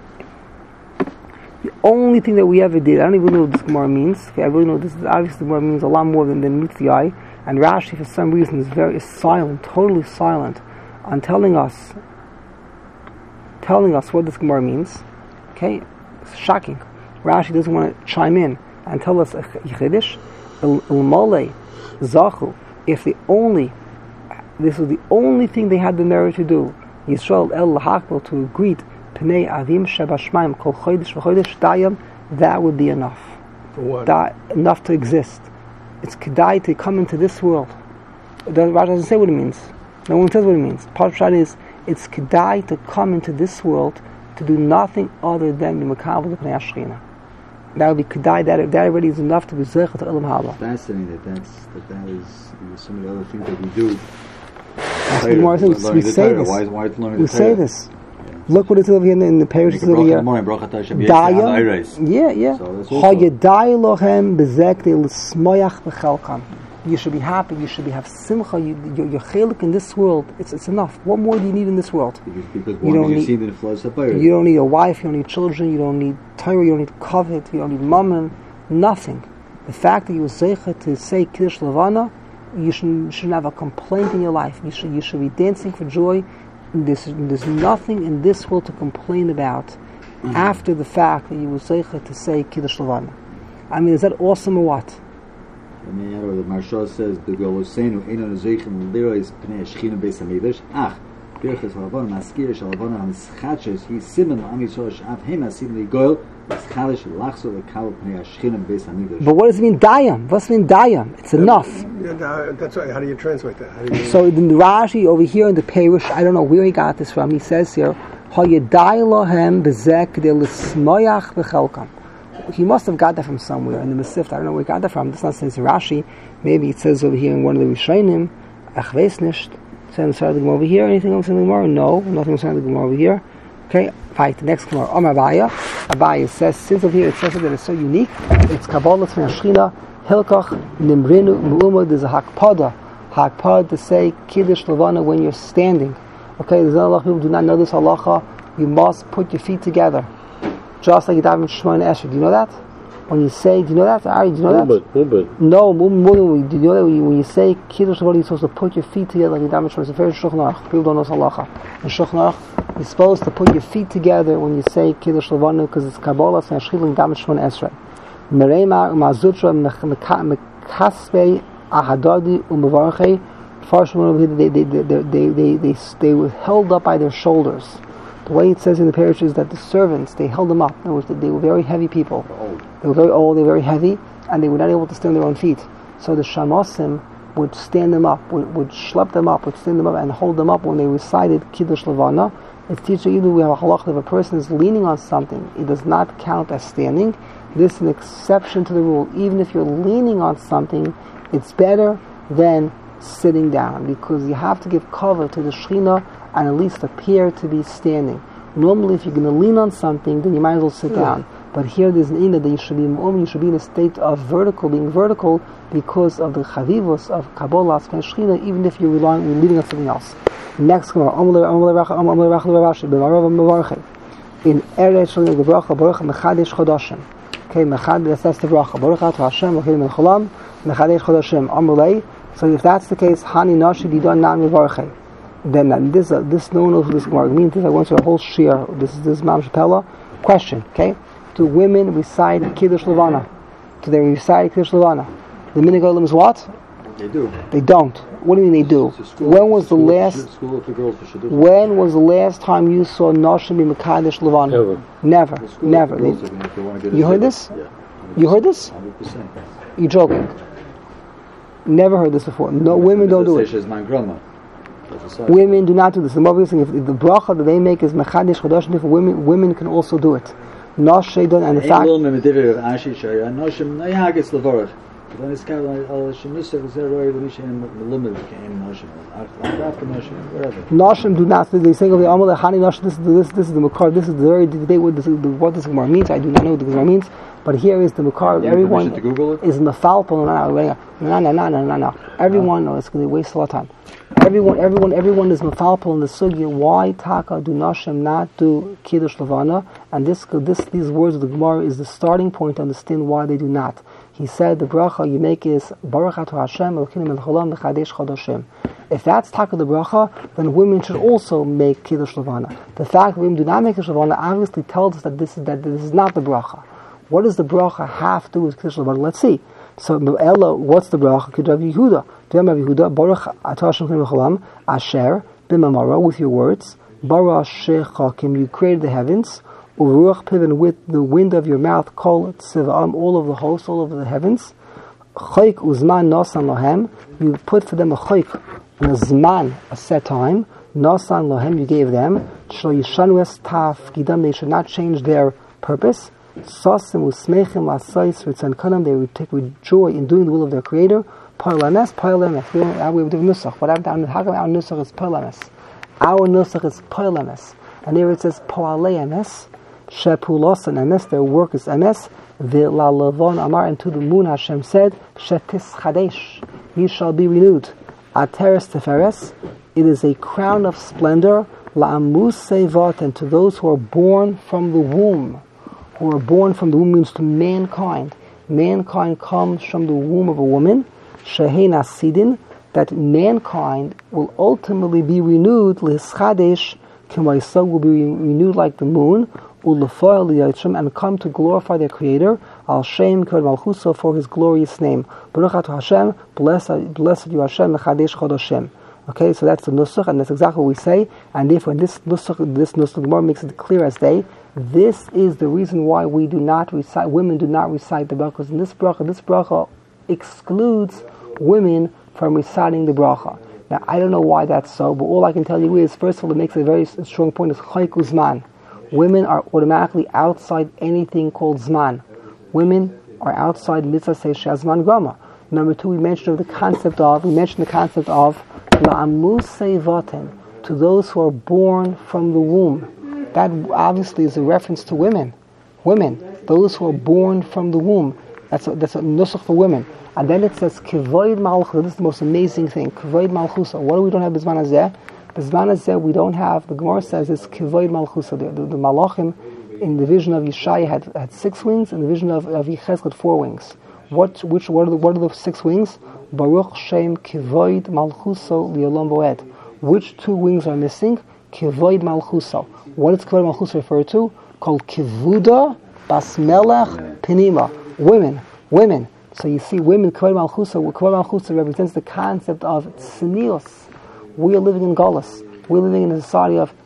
The only thing that we ever did, I don't even know what this Gemara means. Okay, I really know this. Obviously, the Gemara means a lot more than, than meets the eye. And Rashi, for some reason, is very is silent, totally silent, on telling us, telling us what this Gemara means. Okay, it's shocking. Rashi doesn't want to chime in and tell us a Yichidish. Ulmole Zachu. If the only, this was the only thing they had the merit to do. Yisrael El Lahakbel to greet. Pnei Avim Shebashmaim Kol Chodesh V'Chodesh Dayam, that would be enough. For what? That, enough to exist. It's kedai to come into this world. The Rashi doesn't say what it means. No one says what it means. Part is it's kedai to come into this world to do nothing other than be makabel the Pnei Ashchina. That would be kedai. That that already is enough to be zeichet to Elam Haba. Fascinating that that's that that is there's so many other things that we do. That's the more things we say this. Why, why learning we the say this. Look what it's over here in the, in the parish over here. Daya, yeah, yeah. Hayedai lochem bezek de l'smoyach b'chelkam. You should be happy. You should be have simcha. You, your, your chelik in this world, it's it's enough. What more do you need in this world? Because, because You one, don't you need- see the flows up there. You don't need a wife. You don't need children. You don't need Torah. You don't need covet. You don't need mammon. Nothing. The fact that you were zeicha to say Kiddush Levana, you shouldn't, shouldn't have a complaint in your life. You should you should be dancing for joy. There's, there's nothing in this world to complain about Mm-hmm. after the fact that you were zeicha to say Kiddush Levana. I mean, is that awesome or what? I mean, you know, the Maharsha says the girl was saying, "Einon zeichen lirois pnei Shechina beis Hamikdash." Ach, birchas halavon maskir shalavon hamischatches. He simen am Yisrael shaf hem asim ligoil. It's chalish lachso lekal pnei Shechina beis Hamikdash. But what does it mean, dayam? What's it mean, dayam? It's enough. And, uh, that's right. How do you translate that? How do you, So the Rashi over here in the Perush, I don't know where he got this from. He says here, "Hayedai lohem bezek de l'smoyach b'chelkam." He must have got that from somewhere in the Masifta. I don't know where he got that from. It's not saying it's Rashi. Maybe it says over here in one of the Rishonim. Ach weiß nicht. It's on the side of the Gemara over here. Anything else in the Gemara? No, nothing else on the Gemara over here. Okay, fight. The next Gemara. Omar Abaya. Abaya says, since over here it says that it's so unique, it's Kabbalah from Ashchina, Hilkach, Nimrinu, Mu'umad, there's a Hakpada. Hakpada to say Kiddush Levana when you're standing. Okay, there's a lot of people who do not know this halacha. You must put your feet together. Just like you daven Shemona Esrei. Do you know that? When you say, do you know that? Ari, do you know that? Mubad, mubad. No, more than do you know that when you, when you say Kiddush Levana, you're supposed to put your feet together like you daven Shemona Esrei. It's a very Shulchan Aruch. People don't know this halacha. In Shulchan Aruch, you're supposed to put your feet together when you say Kiddush Levana because it's Kabbalah and Ashchil and daven Shemona Esrei. Mereima Mazutra Mekasbei Ahadadi Umavarchei. They they they they they they they they were held up by their shoulders. The way it says in the parish is that the servants, they held them up. In other words, they were very heavy people. They were very old, they were very heavy, and they were not able to stand on their own feet. So the shamasim would stand them up, would, would schlep them up, would stand them up and hold them up when they recited Kiddush Levana. It's teaching you that we have a halach that if a person is leaning on something, it does not count as standing. This is an exception to the rule. Even if you're leaning on something, it's better than sitting down, because you have to give cover to the Shechina and at least appear to be standing. Normally, if you're going to lean on something, then you might as well sit down. But here there's an inna that you should be you should be in a state of vertical, being vertical, because of the chavivos of Kabbalah and Shechina, even if you're relying, you're leaning on something else. Next, in Eretz Shlomo Gebracha Baruch Mechadesh Chodashim. Okay, Mechadesh, that's the bracha. Baruch Atah Hashem V'Chim Mecholam Mechadesh Chodashim Amrulei. So if that's the case, Hani Nashi Didon Nam Yevarchei. Then uh, this uh, this no one knows what this Gemara means. This I went through a whole shir. This is this Mam Shapella. Question, okay? Do women recite Kiddush Levana? Do they recite Kiddush Levana? The Minigolim is what? They do. They don't. What do you mean they do? It's a school- When was the school- last? School of the girls for Shidduch. When was the last time you saw Nashim be Mekadesh Levana? Never. Never. The school Never. of the girls, They- I mean, if they want to get a You heard Shidduch. this? Yeah. You heard this? one hundred percent. You're joking. Never heard this before. No, women don't do it. Women do not do this. The Mabul is saying if the bracha that they make is Mechadesh Chodosh, if women women can also do it. Nosh don't, and the fact. Noshim do not. They say of the Amal Hani Nosh. This is this this is the Makar. This is the very they what this what this Gemara means. I do not know what the Gemara means, but here is the Makar. Everyone to Google it? is mefalpel. No, no, no, no, no, no, no. Everyone, no, it's going to waste a lot of time. Everyone, everyone, everyone is mefalpel in the sugya. Why taka do Noshim not do Kiddush Levana? And this this these words of the Gemara is the starting point to understand why they do not. He said the bracha you make is Baruch Atah Hashem Elokeinu Melech Haolam Mechadesh Chodashim. If that's taka the bracha, then women should also make Kiddush Levana. The fact that women do not make Kiddush Levana obviously tells us that this is that this is not the bracha. What does the bracha have to do with Kiddush Levana? Let's see. So Ella, what's the bracha? Could Rav Yehuda? Do Rav Yehuda Baruch Atah Hashem Elokeinu Melech Haolam Asher B'Mamara with your words Baruch Shechakim, you created the heavens. Uruach Pivin, with the wind of your mouth, Kol Tzivam, all of the hosts, all of the heavens. Chayk Uzman Nasan Lohem, you put for them a chayk, and a zman, a set time. Nasan Lohem, you gave them. Shlo Yishanu Es Taf Gidam, they should not change their purpose. Sasim Usmechim Lasais Ritzan Kanam, they would take with joy in doing the will of their Creator. Parlames, Parlames, we have a different nusach. What happened? How come our nusach is Parlames? Our nusach is Parlames. And here it says Poalei Emes. Shepulos and Emes, their work is Emes. V'la Levon Amar, and to the moon Hashem said, Shetis Chadesh, he shall be renewed. Ateres Teferes, it is a crown of splendor, la'amus sevot, and to those who are born from the womb. Who are born from the womb means to mankind. Mankind comes from the womb of a woman, shehein asidin, that mankind will ultimately be renewed, l'hischadesh, Kimaisa will be renewed like the moon, ulefoil liyaitrim, and come to glorify their Creator, al shem kavod malchuso, for His glorious name. Baruch atah Hashem, blessed, blessed you Hashem, lechadesh chod Hashem. Okay, so that's the nusach, and that's exactly what we say. And therefore, this nusach, this nusach Gemara makes it clear as day. This is the reason why we do not recite. Women do not recite the brachas. And this bracha, this bracha excludes women from reciting the bracha. Now, I don't know why that's so, but all I can tell you is, first of all, it makes a very strong point, is chayku zman. Women are automatically outside anything called zman. Women are outside mitzvah seisha zman grama. Number two, we mentioned the concept of, we mentioned the concept of la'amus sevaten, to those who are born from the womb. That obviously is a reference to women. Women, those who are born from the womb. That's a, that's a nusach for women. And then it says, Kivoid Malchusa. This is the most amazing thing. Kivoid Malchusa. What do we don't have Bizman Hazeh? Bizman Hazeh we don't have, the Gemara says, it's Kivoid Malchusa. The, the, the Malachim in the vision of Yeshaya had, had six wings, and the vision of, of Yechezkel had four wings. What which what are the, what are the six wings? Baruch Shem Kivoid Malchusa Li'olam Voed. Which two wings are missing? Kivoid Malchusa. What does Kivoid Malchusa refer to? Called Kivuda Basmelech Penima. Women. Women. So you see, women, Kavod Malchusa, Kavod Malchusa represents the concept of tznius. We are living in Golas. We're living in a society of,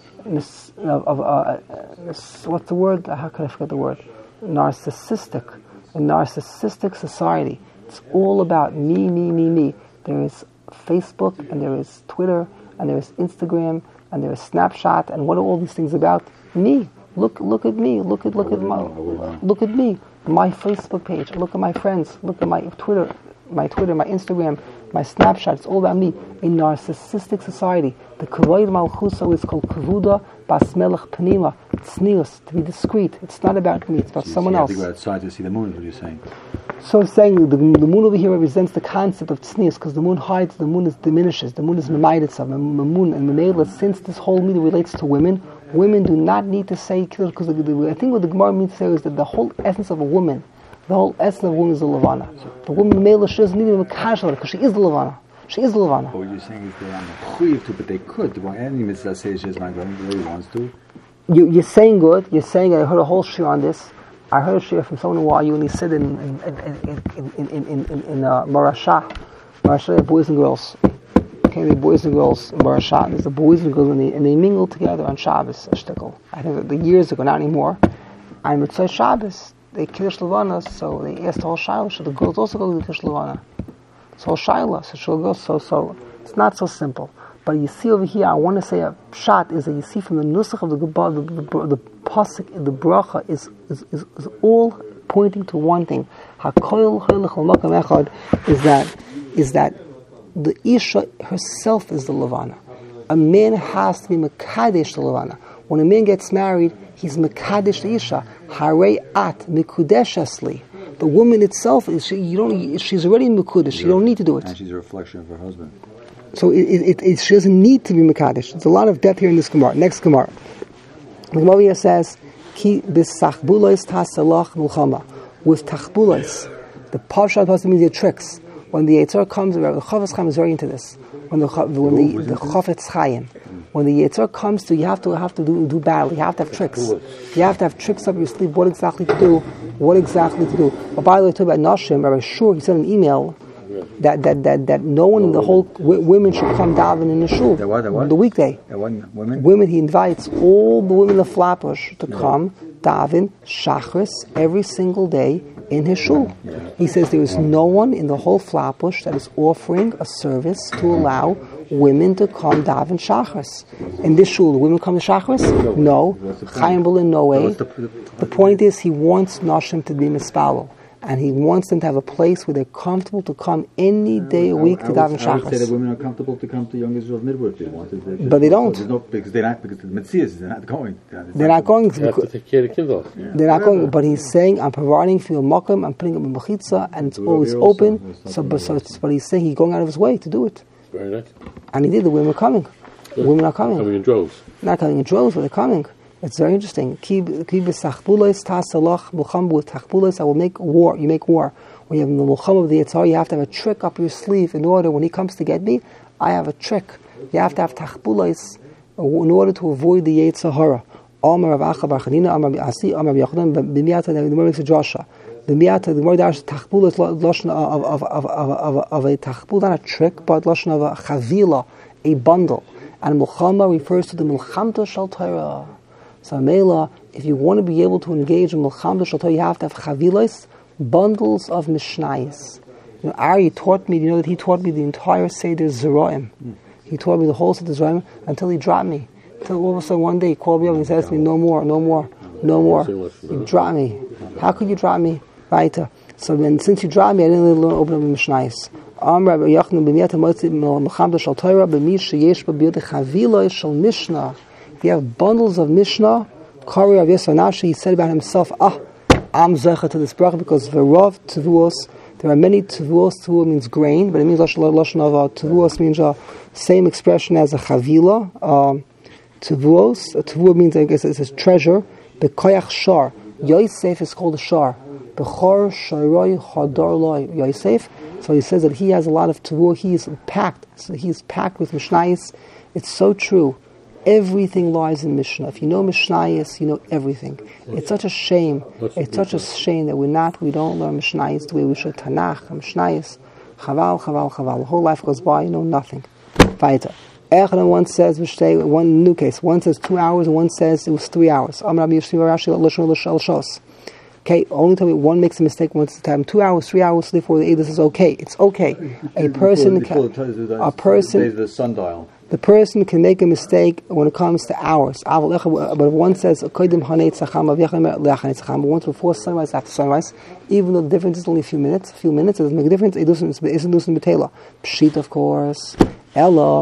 of, of uh, what's the word? How can I forget the word? Narcissistic. A narcissistic society. It's all about me, me, me, me. There is Facebook, and there is Twitter, and there is Instagram, and there is Snapchat, and what are all these things about? Me. Look, look at me. Look at, look at my, look at me. My Facebook page. Look at my friends. Look at my Twitter, my Twitter, my Instagram, my Snapchat. It's all about me. In narcissistic society, the Kavod Malchusa is called Kavuda Basmelech Penima. Tznius, to be discreet. It's not about me. It's about so someone you else. You have to go outside to see the moon. What are you saying? So I'm saying the, the moon over here represents the concept of tznius, because the moon hides, the moon is diminishes, the moon is memayed itself. The moon and memela, since this whole media relates to women, women do not need to say kiddush, because I think what the Gemara means to say is that the whole essence of a woman, the whole essence of a woman is the levana. The woman memela, she doesn't need to makash her because she is the levana. She is the levana. But what you're saying is they're on the chuyev to, but they could. The any mitzvah says just not going the way he wants to. You, you're saying good. You're saying I heard a whole shir on this. I heard a shir from someone who you and he said in in in in in in in, in uh, Marasha, Marasha, boys and girls. Okay, the boys and girls in Marasha. And there's the boys and girls, and they and they mingle together on Shabbos. A shtickle. I think that the years ago, not anymore. And it's like Shabbos. They kiddush levana, so they asked the whole shiloh, should the girls also go to the kiddush levana? So shiloh, so she'll go. So so it's not so simple. But you see over here, I want to say a pshat is that you see from the nusach of the Gemara, the, the, the, the pasuk, the bracha is, is, is, is all pointing to one thing. Hakoil chelech l'makam echad is that is that the isha herself is the levana. A man has to be mekadesh the levana. When a man gets married, he's mekadesh the isha. Harei at mikudeshasli. The woman itself is she, you don't. She's already mekudesh. You don't need to do it. And she's a reflection of her husband. So it, it, it, she doesn't need to be Mekadesh. There's a lot of depth here in this Gemara. Next Gemara. The Gemara here says, Ki bisachbulois tasalach mulchama. With tachbulois. The Pashat Pasuk means the tricks. When the Yetzirah comes, the Chofetz Chaim is very into this. When the when the, the Chofetz Chaim, when the Yetzirah comes to, you have to have to do, do battle. You have to have tricks. You have to have tricks up your sleeve. What exactly to do? What exactly to do? But by the way, talking about Nashim, Rabbi Shur, he sent an email That, that that that no one in the whole w- women should come daven in the shul. The what? The what? The weekday. The what? Women. Women. He invites all the women of Flatbush to come daven shachris every single day in his shul. Yeah. He says there is no one in the whole Flatbush that is offering a service to allow women to come daven shachris. In this shul, the women come to shachris? No. Chaim Berlin, no way. The, the, the point is, he wants Nashim to be mispalel. and he wants them to have a place where they're comfortable to come any day a week I, to I daven would, I would say that Shachas. women are comfortable to come to Young Israel's midwork. They wanted, they just, But they don't. So no, because they're not, because the Metzias, they're not going. They're not going. You have to take care of the kids also. Yeah. They're not going. But he's saying, I'm providing for your makom, I'm putting up a mechitza, and it's Do it always over here also. open. There's So, nothing but, so wrong it's, but he's saying he's going out of his way to do it. Very nice. And he did. The women are coming. The women are coming. Coming in droves. Not coming in droves, but they're coming. It's very interesting. Ki b'sachbulos tasalach mulchambu tachbulos. I will make war. You make war. When you have the mulcham of the Yitzhar, you have to have a trick up your sleeve in order, when he comes to get me, I have a trick. You have to have tachbulos in order to avoid the Yitzhar hara. Amar Rav Acha Bar Chanina, Amar Asi, Amar Yochanan, b'miyata, the Gemara makes a drasha. The miyata, the Gemara dash tachbulos lashon of of of of of a tachbul, not a trick, but lashon of a chavila, a bundle. And mulchama refers to the mulchamta shel Torah. So Mela, if you want to be able to engage in mulchamta shel Torah, you have to have chavilas, bundles of mishnayos. You know, Ari taught me. You know that he taught me the entire Seder Zeraim. Mm. He taught me the whole Seder Zeraim until he dropped me. Until all of a sudden one day he called me up and he said to me, "No more, no more, no more." You dropped me. How could you drop me? Right. So then, since you dropped me, I didn't really learn open up the mishnayos. Am Rabbi Yochanan b'miyat ha'motzei mulchamta shel Torah b'mi sheyesh b'biyot chavilah shel Mishnah. You have bundles of Mishnah. Kari Rav Yosef Nafshi, he said about himself, ah, I'm zecha to this bracha because v'rov tevuos. There are many tevuos. Tevuos means grain, but it means lashon lashon of uh, tevuos means uh, same expression as a chavila. Um, tevuos. A tevuos means I guess it's a treasure. Bekoyach shar. Yosef is called a shar. Bechor shayroi chodor loy Yosef. So he says that he has a lot of tevuos. He is packed. So he is packed with mishnayos. It's so true. Everything lies in Mishnah. If you know Mishnayos, you know everything. It's such a shame. It's such a shame that we're not, we don't learn Mishnayos the way we should. Tanakh, Mishnayos, Chaval, Chaval, Chaval. The whole life goes by, you know nothing. Weiter. Echad one says, one new case, one says two hours and one says it was three hours. Okay, only time one makes a mistake once at a time. Two hours, three hours, therefore this is okay. It's okay. A person can, a person, the sundial. The person can make a mistake when it comes to hours. But if one says, once before sunrise, after sunrise, even though the difference is only a few minutes, a few minutes, it doesn't make a difference, it isn't losing betela. Pshit, of course. Ella,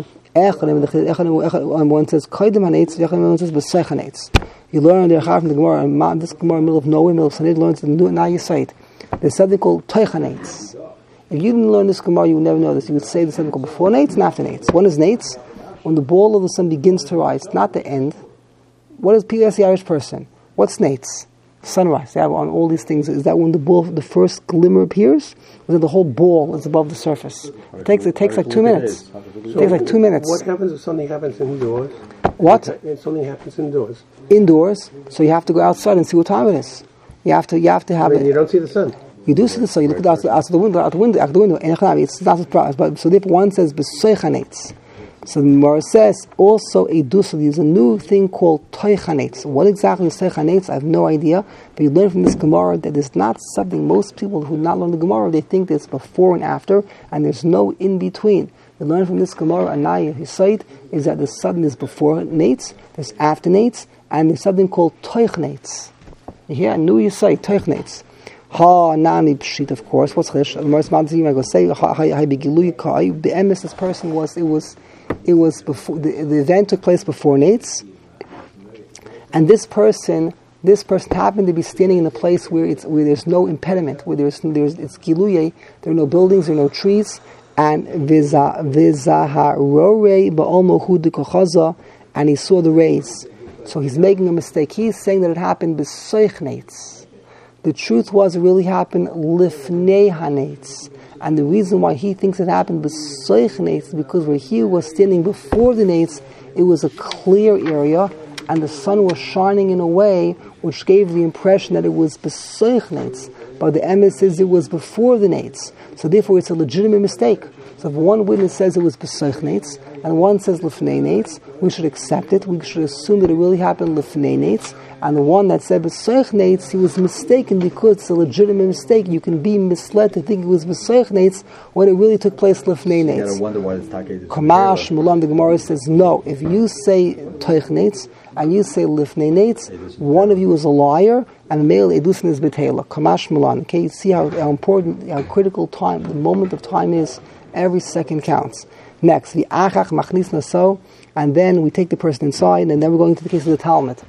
one says, one says, you learn the Echad from the Gemara, and this Gemara in the middle of nowhere, middle of Sanid, learns the now you say it. There's something called Teichaneitz. If you didn't learn this Gemara, you would never know this. You would say there's something called before Nates and after Nates. One is Nates, when the ball of the sun begins to rise, not the end. What is P S the Irish person? What's Nates? Sunrise. They have on all these things. Is that when the ball, the first glimmer appears? Or is it the whole ball is above the surface? It takes it takes like two minutes. It takes like two minutes. What happens if something happens indoors? What? If something happens indoors. Indoors. So you have to go outside and see what time it is. You have to. You have to have I mean, it. you don't see the sun. You do see the sun. You look out, out the window. Out the window. Out the window. It's not a surprise. But so if one says b'soichaneitz. So the Gemara says also a dusa. There's a new thing called toichaneitz. What exactly is toichaneitz? I have no idea. But you learn from this Gemara that it's not something most people who not learn the Gemara, they think there's before and after, and there's no in between. You learn from this Gemara, Anaya, his site, is that the sun is before nates, there's after nates, and there's something called toichaneitz. You hear? I knew you say toichaneitz. Ha nami pshit, of course. What's chish? The most mountain I go say ha ha begiluy kai. The emes this person was it was it was before the, the event took place before Nates, and this person this person happened to be standing in a place where it's where there's no impediment, where there's there's it's giluye. There are no buildings, there are no trees, and viza vizaharore ba'olmohu dekochaza, and he saw the rays. So he's making a mistake. He's saying that it happened b'soich Nates. The truth was it really happened lifnei haneitz. And the reason why he thinks it happened b'soich nates is because where he was standing before the nates, it was a clear area, and the sun was shining in a way which gave the impression that it was b'soich nates. But the emes says it was before the nates. So therefore it's a legitimate mistake. So if one witness says it was B'soich Neitz, and one says Lefnei Neitz, we should accept it. We should assume that it really happened Lefnei Neitz. And the one that said B'soich Neitz, he was mistaken because it's a legitimate mistake. You can be misled to think it was B'soich Neitz when it really took place Lefnei Neitz. You gotta wonder why it's Takei. Kamash Mulam, the Gemara says, no, if you say Toich Neitz and you say Lifnei Neitz, one of you is a liar and male Edusin is Betela. Kamash Mulan. Okay, you see how, how important, how critical time, the moment of time is. Every second counts. Next, the Achach Machnis Naso, and then we take the person inside, and then we're going to the case of the Talmud.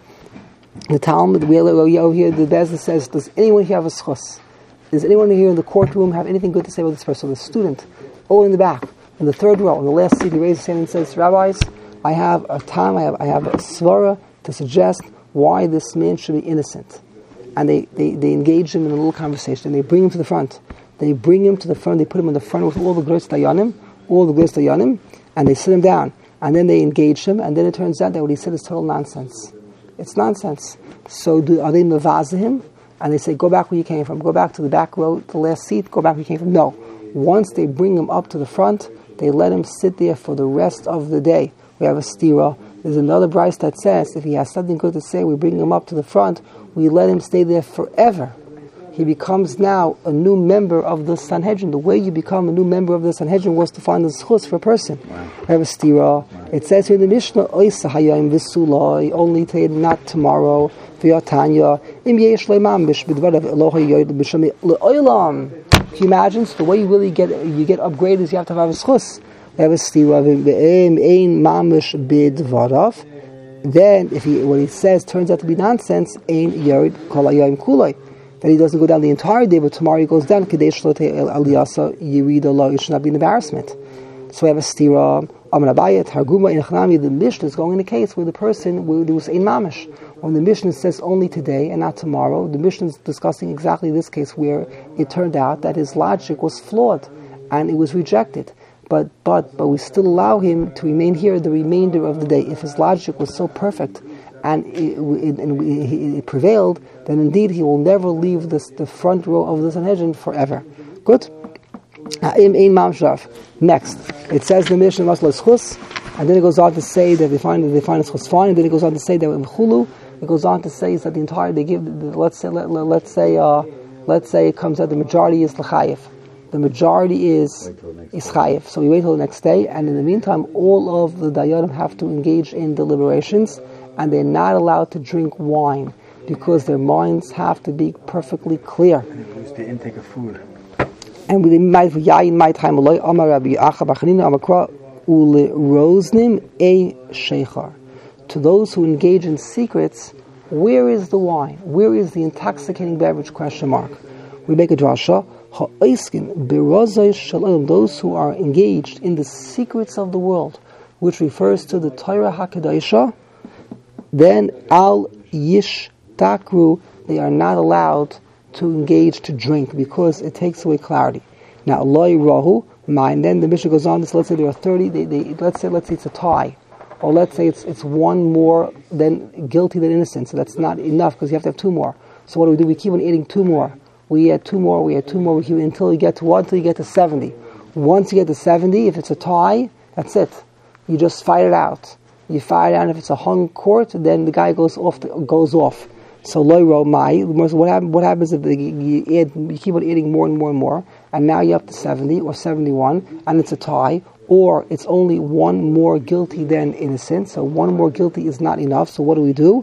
The Talmud, we over here, the Bezda says, does anyone here have a schus? Does anyone here in the courtroom have anything good to say about this person? The student, all in the back, in the third row, in the last seat, he raises his hand and says, Rabbis, I have a time, I have, I have a svara to suggest why this man should be innocent. And they, they, they engage him in a little conversation, and they bring him to the front. They bring him to the front, they put him in the front with all the Gros Dayanim, all the Gros Dayanim, and they sit him down. And then they engage him, and then it turns out that what he said is total nonsense. It's nonsense. So do, are they mevazeh him? And they say, go back where you came from. Go back to the back row, the last seat, go back where you came from. No. Once they bring him up to the front, they let him sit there for the rest of the day. We have a stira. There's another bryce that says, if he has something good to say, we bring him up to the front, we let him stay there forever. He becomes now a new member of the Sanhedrin. The way you become a new member of the Sanhedrin was to find the schus for a person. Wow. We have a stira. Wow. It says here in the Mishnah, Oisa hayayim v'sulai, only today, not tomorrow. V'yatanya, im yesh le'mamish b'dvarav Eloha yoyed b'shami le'olam. Can you imagine? So the way you really get you get upgraded is you have to have a schus. We have a stira. V'im ein mamish b'dvarav. Then, if he, what he says turns out to be nonsense, ein yoyed kol hayayim kulai. That he doesn't go down the entire day, but tomorrow he goes down. Kadesh lote aliyasa yirid Allah. It should not be an embarrassment. So we have a stira. Amar Abayit Harguma in Achnami. The Mishnah is going in a case where the person where there was a mamish. When the Mishnah says only today and not tomorrow, the Mishnah is discussing exactly this case where it turned out that his logic was flawed and it was rejected. But but but we still allow him to remain here the remainder of the day. If his logic was so perfect and it, it, it, it prevailed, then indeed he will never leave this, the front row of the Sanhedrin forever. Good? Next, it says the Mishnah must schus, and then it goes on to say that they find that they find schus fine, and then it goes on to say that in chulu, it goes on to say is that the entire they give. Let's say let, let's say uh, let's say it comes out the majority is l'chayif. The majority is is chayiv. So we wait till the next day, and in the meantime, all of the dayanim have to engage in deliberations, and they're not allowed to drink wine because their minds have to be perfectly clear. And it boosts the intake of food. And we might yayin might time loy amar Rabbi Acha Bachanina amakra ule roznim a sheichar. To those who engage in secrets, where is the wine? Where is the intoxicating beverage? Question mark. We make a drasha. Ha'iskin berazay shalom. Those who are engaged in the secrets of the world, which refers to the Torah Hakadoshah, then al yish takru, they are not allowed to engage to drink because it takes away clarity. Now loy rahu mine. Then the Mishnah goes on. So let's say there are thirty. They, they, let's say let's say it's a tie, or let's say it's it's one more than guilty than innocent. So that's not enough because you have to have two more. So what do we do? We keep on adding two more. We add two more. We add two more. We keep until you get to what? Until you get to seventy. Once you get to seventy, if it's a tie, that's it. You just fight it out. You fight it out. If it's a hung court, then the guy goes off. The, goes off. So loyro mai. What happens? What happens if you add? You keep on adding more and more and more, and now you're up to seventy or seventy-one, and it's a tie, or it's only one more guilty than innocent. So one more guilty is not enough. So what do we do?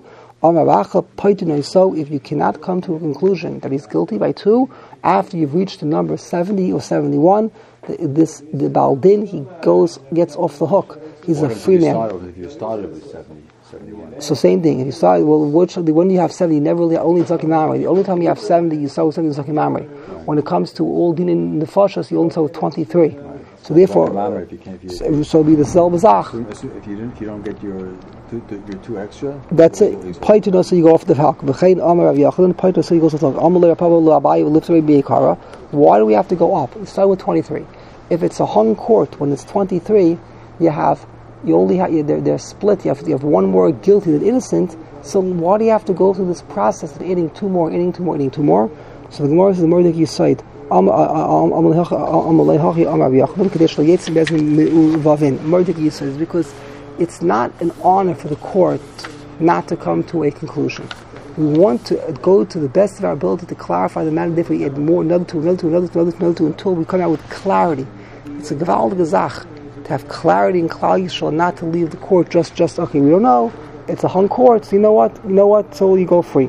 So if you cannot come to a conclusion that he's guilty by two, after you've reached the number seventy or seventy-one, the, this the Baldin he goes gets off the hook. He's what a free man. Started, if you started with seventy, seventy-one. So same thing. If you started, well, when you have seventy, you never really only Zaki Mamre. The only time you have seventy, you start with seventy Zaki Mamre. Right. When it comes to all din in the Fashas, you only start with twenty-three. Right. So therefore, if you can't, if you, so, so be the Sel Bazach. So if you don't, if you don't get your two, your two extra, that's it. Paito so you go off the halk. V'chein Amar Rav Yachon. Paito so you go to the halk. Amalei Rapavo L'Abayi L'Iftarei B'Yekara. Why do we have to go up? You start with twenty-three. If it's a hung court, when it's twenty-three, you have you only have they're, they're split. You have you have one more guilty than innocent. So why do you have to go through this process of adding two more, adding two more, adding two more? So the Gemara says the Mordek Yisayid. Mordek Yisayid, because it's not an honor for the court not to come to a conclusion. We want to go to the best of our ability to clarify the matter. If we add more, another two, another two, another two, another two, another two, until we come out with clarity. It's a gewaltige Zach to have clarity and Klal Yisrael, not to leave the court just, just okay. We don't know. It's a hung court. So you know what? You know what? So you go free.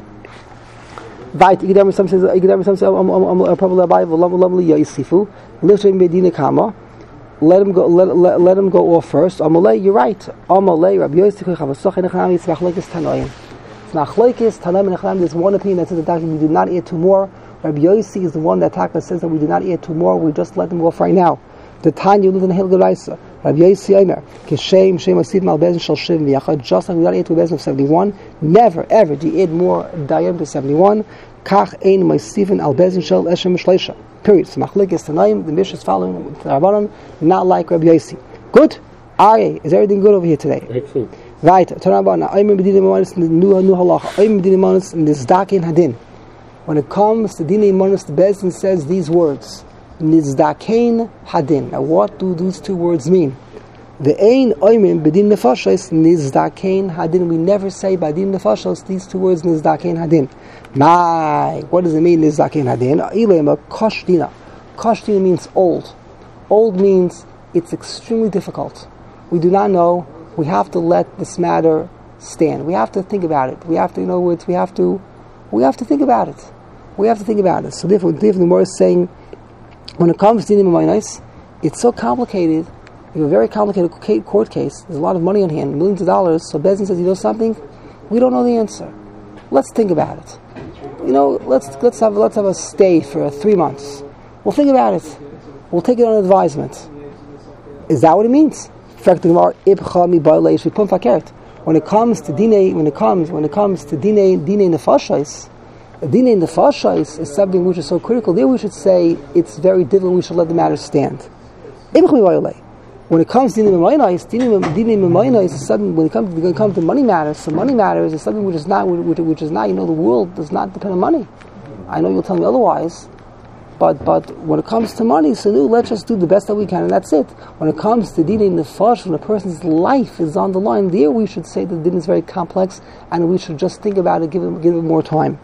Right. Igdam some says. Igdam some says. Um, um, um, probably a Bible. Lam lam li yisifu. Lifting medina kama. Let him go. Let, let, let him go off first. Amalei, you're right. Amalei, Rabbi Yosef Chavasach Enechanami. It's machlokes Tanoim. It's machlokes Tanoim and Enechanami. There's one opinion that says that we do not add two more. Rabbi Yosef is the one that Taka says that we do not add two more. We just let them go off right now. The Tanya lives in the Hill Geraisa. Rabbi Yosef Omer Kishem Shem Asid Mal Bezin Shal Shivim V'Yachad. Just like we do not add to a Bezin of seventy-one. Never ever do you add more Dayim to seventy-one. Kach ein Ma'asivin Al Bezin Shal Eshem Shleisha. Period. So machlokes Tanoim. The Mishnah is following the Rabbanon, not like Rabbi Yossi. Good? Aye. Is everything good over here today? Excellent. Right. Tanabana. I'm in Medina Manis in the new new halacha. I'm in Medina Manis in this Dakin Hadin. When it comes to Dina Manis, the Bezin says these words: Nizdakein Hadin. Now, what do these two words mean? The ein oimim bedin nefashos nizdakein hadin. We never say by din nefashos these two words nizdakein hadin. My, what does it mean nizdakein hadin? Ilema kashdina. Kashdina means old. Old means it's extremely difficult. We do not know. We have to let this matter stand. We have to think about it. We have to, in other words, we have to, we have to think about it. We have to think about it. So therefore, the Gemara is saying, when it comes to dinim u'maynais, it's so complicated. You have a very complicated court case. There's a lot of money on hand, millions of dollars. So Bezin says, you know something? We don't know the answer. Let's think about it. You know, let's let's have let's have a stay for three months. We'll think about it. We'll take it on advisement. Is that what it means? When it comes to dine, when it comes when it comes to dine dine nefashos, dine nefashos is something which is so critical. There we should say it's very difficult. We should let the matter stand. When it comes to dinim u'maynais, dinim u'maynais is something. When it comes when it comes to money matters, so money matters is something which is not which, which is not. You know, the world does not depend on money. I know you'll tell me otherwise, but but when it comes to money, so no, let's just do the best that we can, and that's it. When it comes to dinim nefash, when a person's life is on the line, there we should say that din is very complex, and we should just think about it, give it give it more time.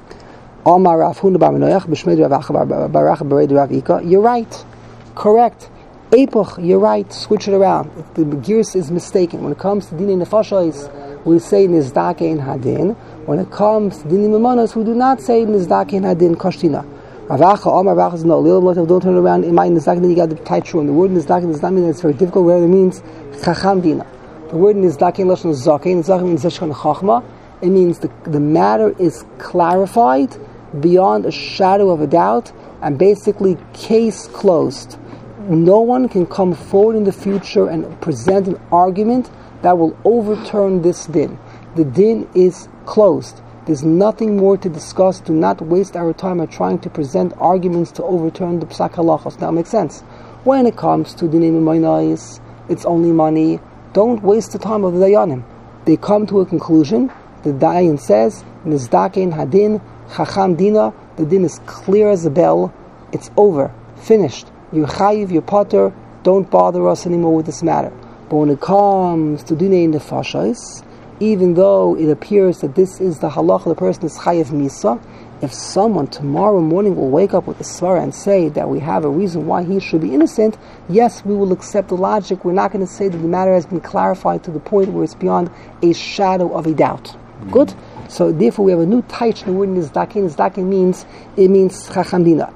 You're right, correct. Epoch, you're right, switch it around. If the Gears is mistaken. When it comes to Dini Nefashos, we say Nizdakein Hadin. When it comes to Dini Memanos, we do not say Nizdakein Hadin Kashtina. Ravacha, Omar Ravacha says, no, little don't turn around. In my Nizdakein, you got the tight true. And the word Nizdakein does not mean that it's very difficult, where it means Chacham Dina. The word Nizdakein Lashon Zakein, Zakein means Zeshkan Chachma. It means the, the matter is clarified beyond a shadow of a doubt, and basically case closed. No one can come forward in the future and present an argument that will overturn this din. The din is closed. There's nothing more to discuss. Do not waste our time at trying to present arguments to overturn the psak halachos. Now it makes sense. When it comes to dinim u'maynais, it's only money. Don't waste the time of the dayanim. They come to a conclusion. The dayan says, Nizdakein hadin, chacham dina. The din is clear as a bell. It's over. Finished. You're chayiv, you're potter, don't bother us anymore with this matter. But when it comes to dinei nefashos, even though it appears that this is the halacha, the person is chayiv misa, if someone tomorrow morning will wake up with a svara and say that we have a reason why he should be innocent, yes, we will accept the logic. We're not going to say that the matter has been clarified to the point where it's beyond a shadow of a doubt. Mm-hmm. Good? So therefore we have a new taich in the word nizdakein. Nizdakein means, it means chacham dina.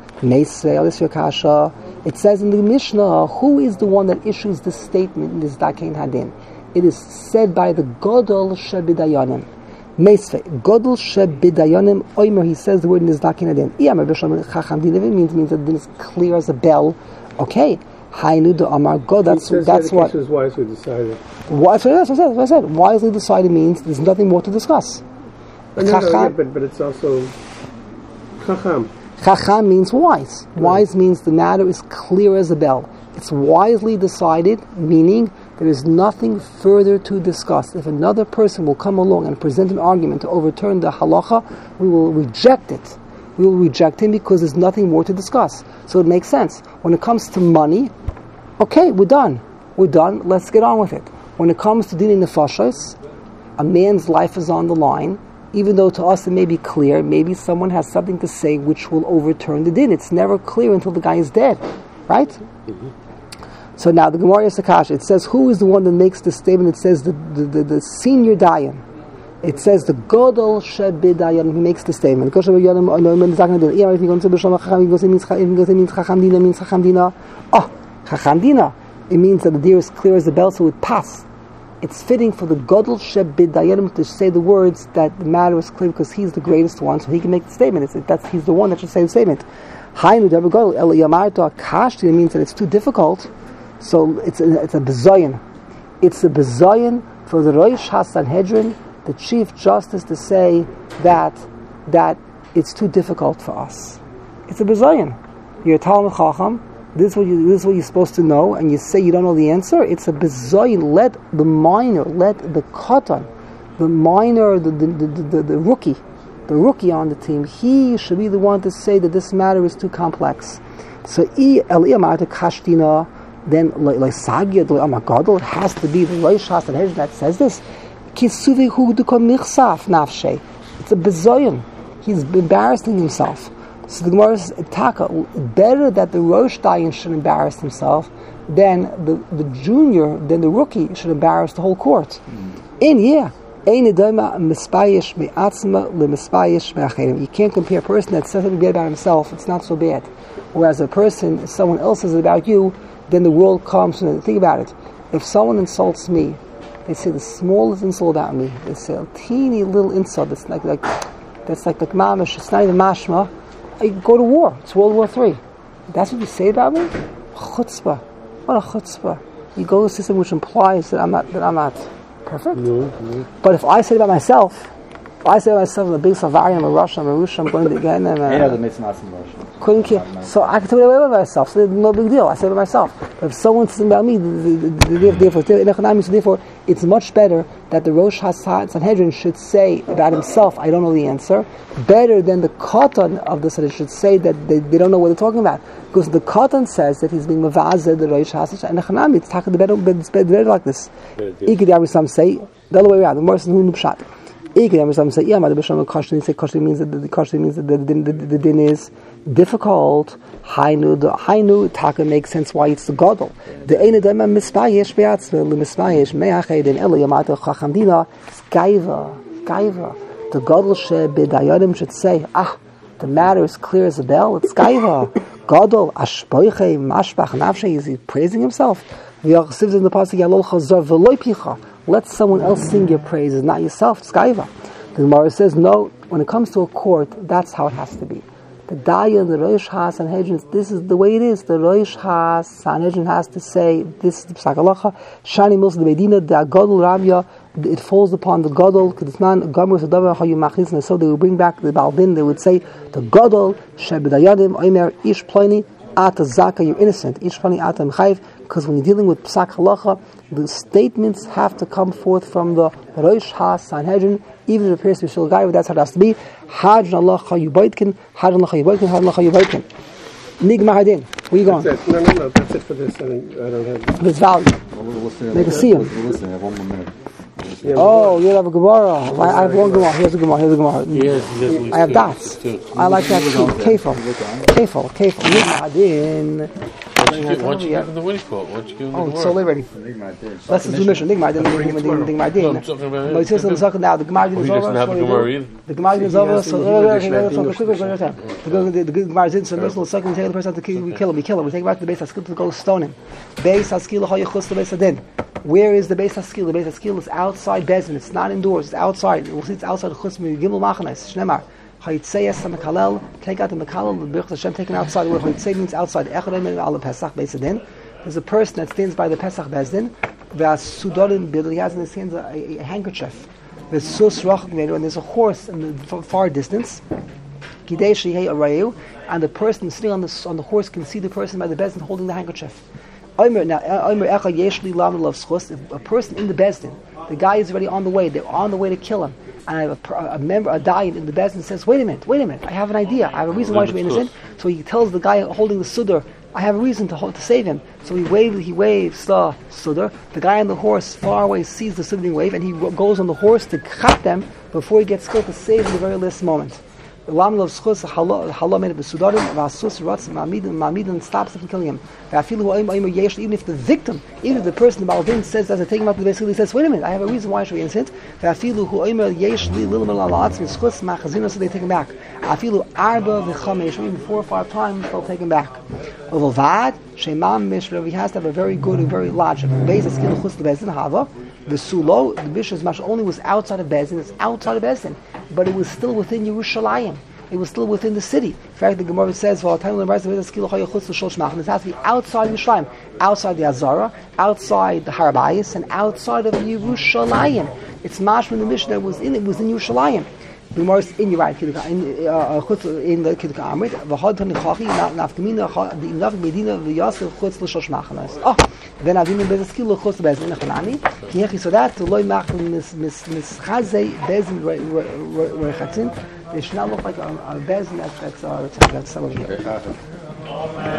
It says in the Mishnah, who is the one that issues the statement in this Dakein Hadin? It is said by the Godol Shebidayanim. Meisve, Godol Shebidayanim Oimer, he says the word in this Dakein Hadin. Iyamar B'Shalom Chacham Din, it means, means that it is clear as a bell. Okay. Hainu de Amar God, that's, that's what. This is wisely decided. Why, so that's what I said. What I said. Wisely decided means there's nothing more to discuss. No, no, no, yeah, but, but it's also Chacham. Chacham means wise. Wise means the matter is clear as a bell. It's wisely decided, meaning there is nothing further to discuss. If another person will come along and present an argument to overturn the halacha, we will reject it. we will reject him because there's nothing more to discuss. So it makes sense. When it comes to money, okay, we're done. We're done. Let's get on with it. When it comes to dealing nefashos, a man's life is on the line. Even though to us it may be clear, maybe someone has something to say which will overturn the din. It's never clear until the guy is dead, right? Mm-hmm. So now the Gemara Yisakash, it says who is the one that makes the statement? It says the the, the, the senior dayan. It says the Godol Shebid Dayan who makes the statement. Oh, Chacham Dina. It means that the deer is clear as the bell, so it pass. It's fitting for the Godol Shebid Dayanim to say the words that the matter is clear because he's the greatest one, so he can make the statement. It's, that's he's the one that should say the statement. Hainu Deber Godol El Yamarto Akashti means that it's too difficult, so it's a, it's a bezoyan. It's a bezoyan for the Rosh HaSanhedrin, the Chief Justice, to say that that it's too difficult for us. It's a bezoyan. You're a Talmud Chacham. This is what you. This is what you're supposed to know, and you say you don't know the answer. It's a bezoyin. Let the minor, let the katan, the minor, the the, the the the rookie, the rookie on the team. He should be the one to say that this matter is too complex. So, el kashtina, then like sagya, it has to be the Rosh HaSanhedrin that says this. Kisuvi hu dukom michsaf nafshe. It's a bezoyin. He's embarrassing himself. So the Gemara says, better that the Rosh Dayan should embarrass himself than the, the junior, than the rookie should embarrass the whole court. And yeah, you can't compare a person that says something bad about himself, it's not so bad. Whereas a person, if someone else says it about you, then the world comes. And think about it. If someone insults me, they say the smallest insult about me, they say a teeny little insult that's like, like that's like like mamash, it's not even mashma, I go to war. It's World War Three. That's what you say about me? Chutzpah. What a chutzpah. You go to a system which implies that I'm not that I'm not perfect. No, no. But if I say about myself, if I say about myself, I'm a big Savarian, I'm a Russian, I'm a Russian, I'm going to again, and uh, couldn't care. So I can tell you about myself. So no big deal. I say about myself. But if someone says about me, therefore, therefore, it's much better that the Rosh HaSanhedrin should say about himself, I don't know the answer, better than the Katan of the Sanhedrin should say that they, they don't know what they're talking about. Because the Katan says that he's being Mavazeh, the Rosh HaSanhedrin, and the Chanami, it's talking better, it's better like this. Ikid some say, the other way around, the more is Nun Pshat. Ikid some say, yeah, the Kashli say Kashli means that the Kashli means that the, the, the, the din is difficult. Hainu, the Hainu Taka makes sense why it's the Godel. The Eine Dema Mispayesh Beatzvel, the Mispayesh Meached in Eli Yamata Chachamdina, Gaiva, Gaiva. The Godel She Bedayadim should say, ah, the matter is clear as a bell, it's Gaiva. Godel, Ashpoiche, Mashbach, Nafshe, is he praising himself? V'yachsiv in the pasuk Yalol Chazar V'loi Picha. Let someone else sing your praises, not yourself. It's Gaiva. The Gemara says, no, when it comes to a court, that's how it has to be. The Dayan, the Rosh HaSanhedrin, this is the way it is. The Rosh HaSanhedrin has to say, this is the Psak Halacha, Shani Mos, the Medina, the Godel Rabia, it falls upon the Godel, because it's not Gomer Sadavar, how you machlis, and so they will bring back the Baldin, they would say, the Godel, Shebedayadim, Omer, Ish Pliny, Ata Zaka, you're innocent, Ish Pliny, Ata Mchayv, because when you're dealing with Psak Halacha, the statements have to come forth from the Rosh HaSanhedrin, even if it appears to be Shul Gaiva, that's how it has to be. Hajj Allah Chayubaytkin, Hajj Allah Chayubaytkin, Hajj Allah Chayubaytkin. Nigma Hadin. Where are you going? That's it. No, no, no. That's it for this. I don't, I don't have. This value. Make a see him. Yeah, oh, you have a Gemara. I have one Gemara. Here's a Gemara. Here's a Gemara. Yes, I have dots. I like that too. Kefal. Kefal. Kefal. Nigma Hadin. Why don't you give him the what do you call it? Why don't you give him the Oh, it's so late ready. Let's just do mission. Nigma Hadin. Nigma Hadin. No, I'm talking about But it's just in the second now. The Gemara Well, is he doesn't have a over. Gemara either. The Gemara is over. So the the Gemara is in. So the second we take the person to kill. We kill him. We kill him. We take him back to the base haskil to go stone him. Base haskil hayichus the base hadin. Where is the base haskil? The base haskil is outside Bezin. It's not indoors. It's outside. We'll see it's outside the chutz gimel machanes. Shnemar. Hayitzei es mekalel. Take out the mekalel. The birch Hashem taken outside. The word hayitzei means outside. Echadem al pesach base hadin. There's a person that stands by the pesach bezdin. V'asudolim bidl. He has in his hands a, a, a handkerchief. And there's a horse in the far distance, and the person sitting on the on the horse can see the person by the bezdin holding the handkerchief. Now, if a person in the bezdin, the guy is already on the way, they're on the way to kill him, and I have a, a member, a dying in the Bezdin says, wait a minute, wait a minute, I have an idea, I have a reason why I should be innocent. So he tells the guy holding the Sudar, I have a reason to hold, to save him. So he waves, he waves the Sudar. The guy on the horse far away sees the Sudar being waved, and he goes on the horse to cut them before he gets killed, to save in the very last moment. The Lam of Schus, Halom made of the Sudarim, Vasus, Rots, Mamidin stops him from killing him. Even if the victim, even if the person, the Baladin, says, as I take him out to the basically says, wait a minute, I have a reason why I should be innocent. So they take him back. Even four or five times, they'll take him back. He has to have a very good and very logical base. The Sulo, the Bishop's Mash only was outside of Bezdin, it's outside of Bezdin, but it was still within Yerushalayim. It was still within the city. In fact, the Gemara says, "Well, this has to be outside Yerushalayim, outside the Azara, outside the Harabayas, and outside of Yerushalayim. It's Mash when the Mishnah that was in it was in Yerushalayim. The Gemara is in Yerushalayim, in uh, in the Kiddush Amrit. V'had tanichachi nafkamina the nafk medina v'yasel chutz l'shosh machanas. Oh, then avim bezeskil chutz bezin nechanami. Kiyechi so that loy machal mis mis mis chazei bezin rechatzin. It should not look like a, a bezin that's that's uh, that's some of you.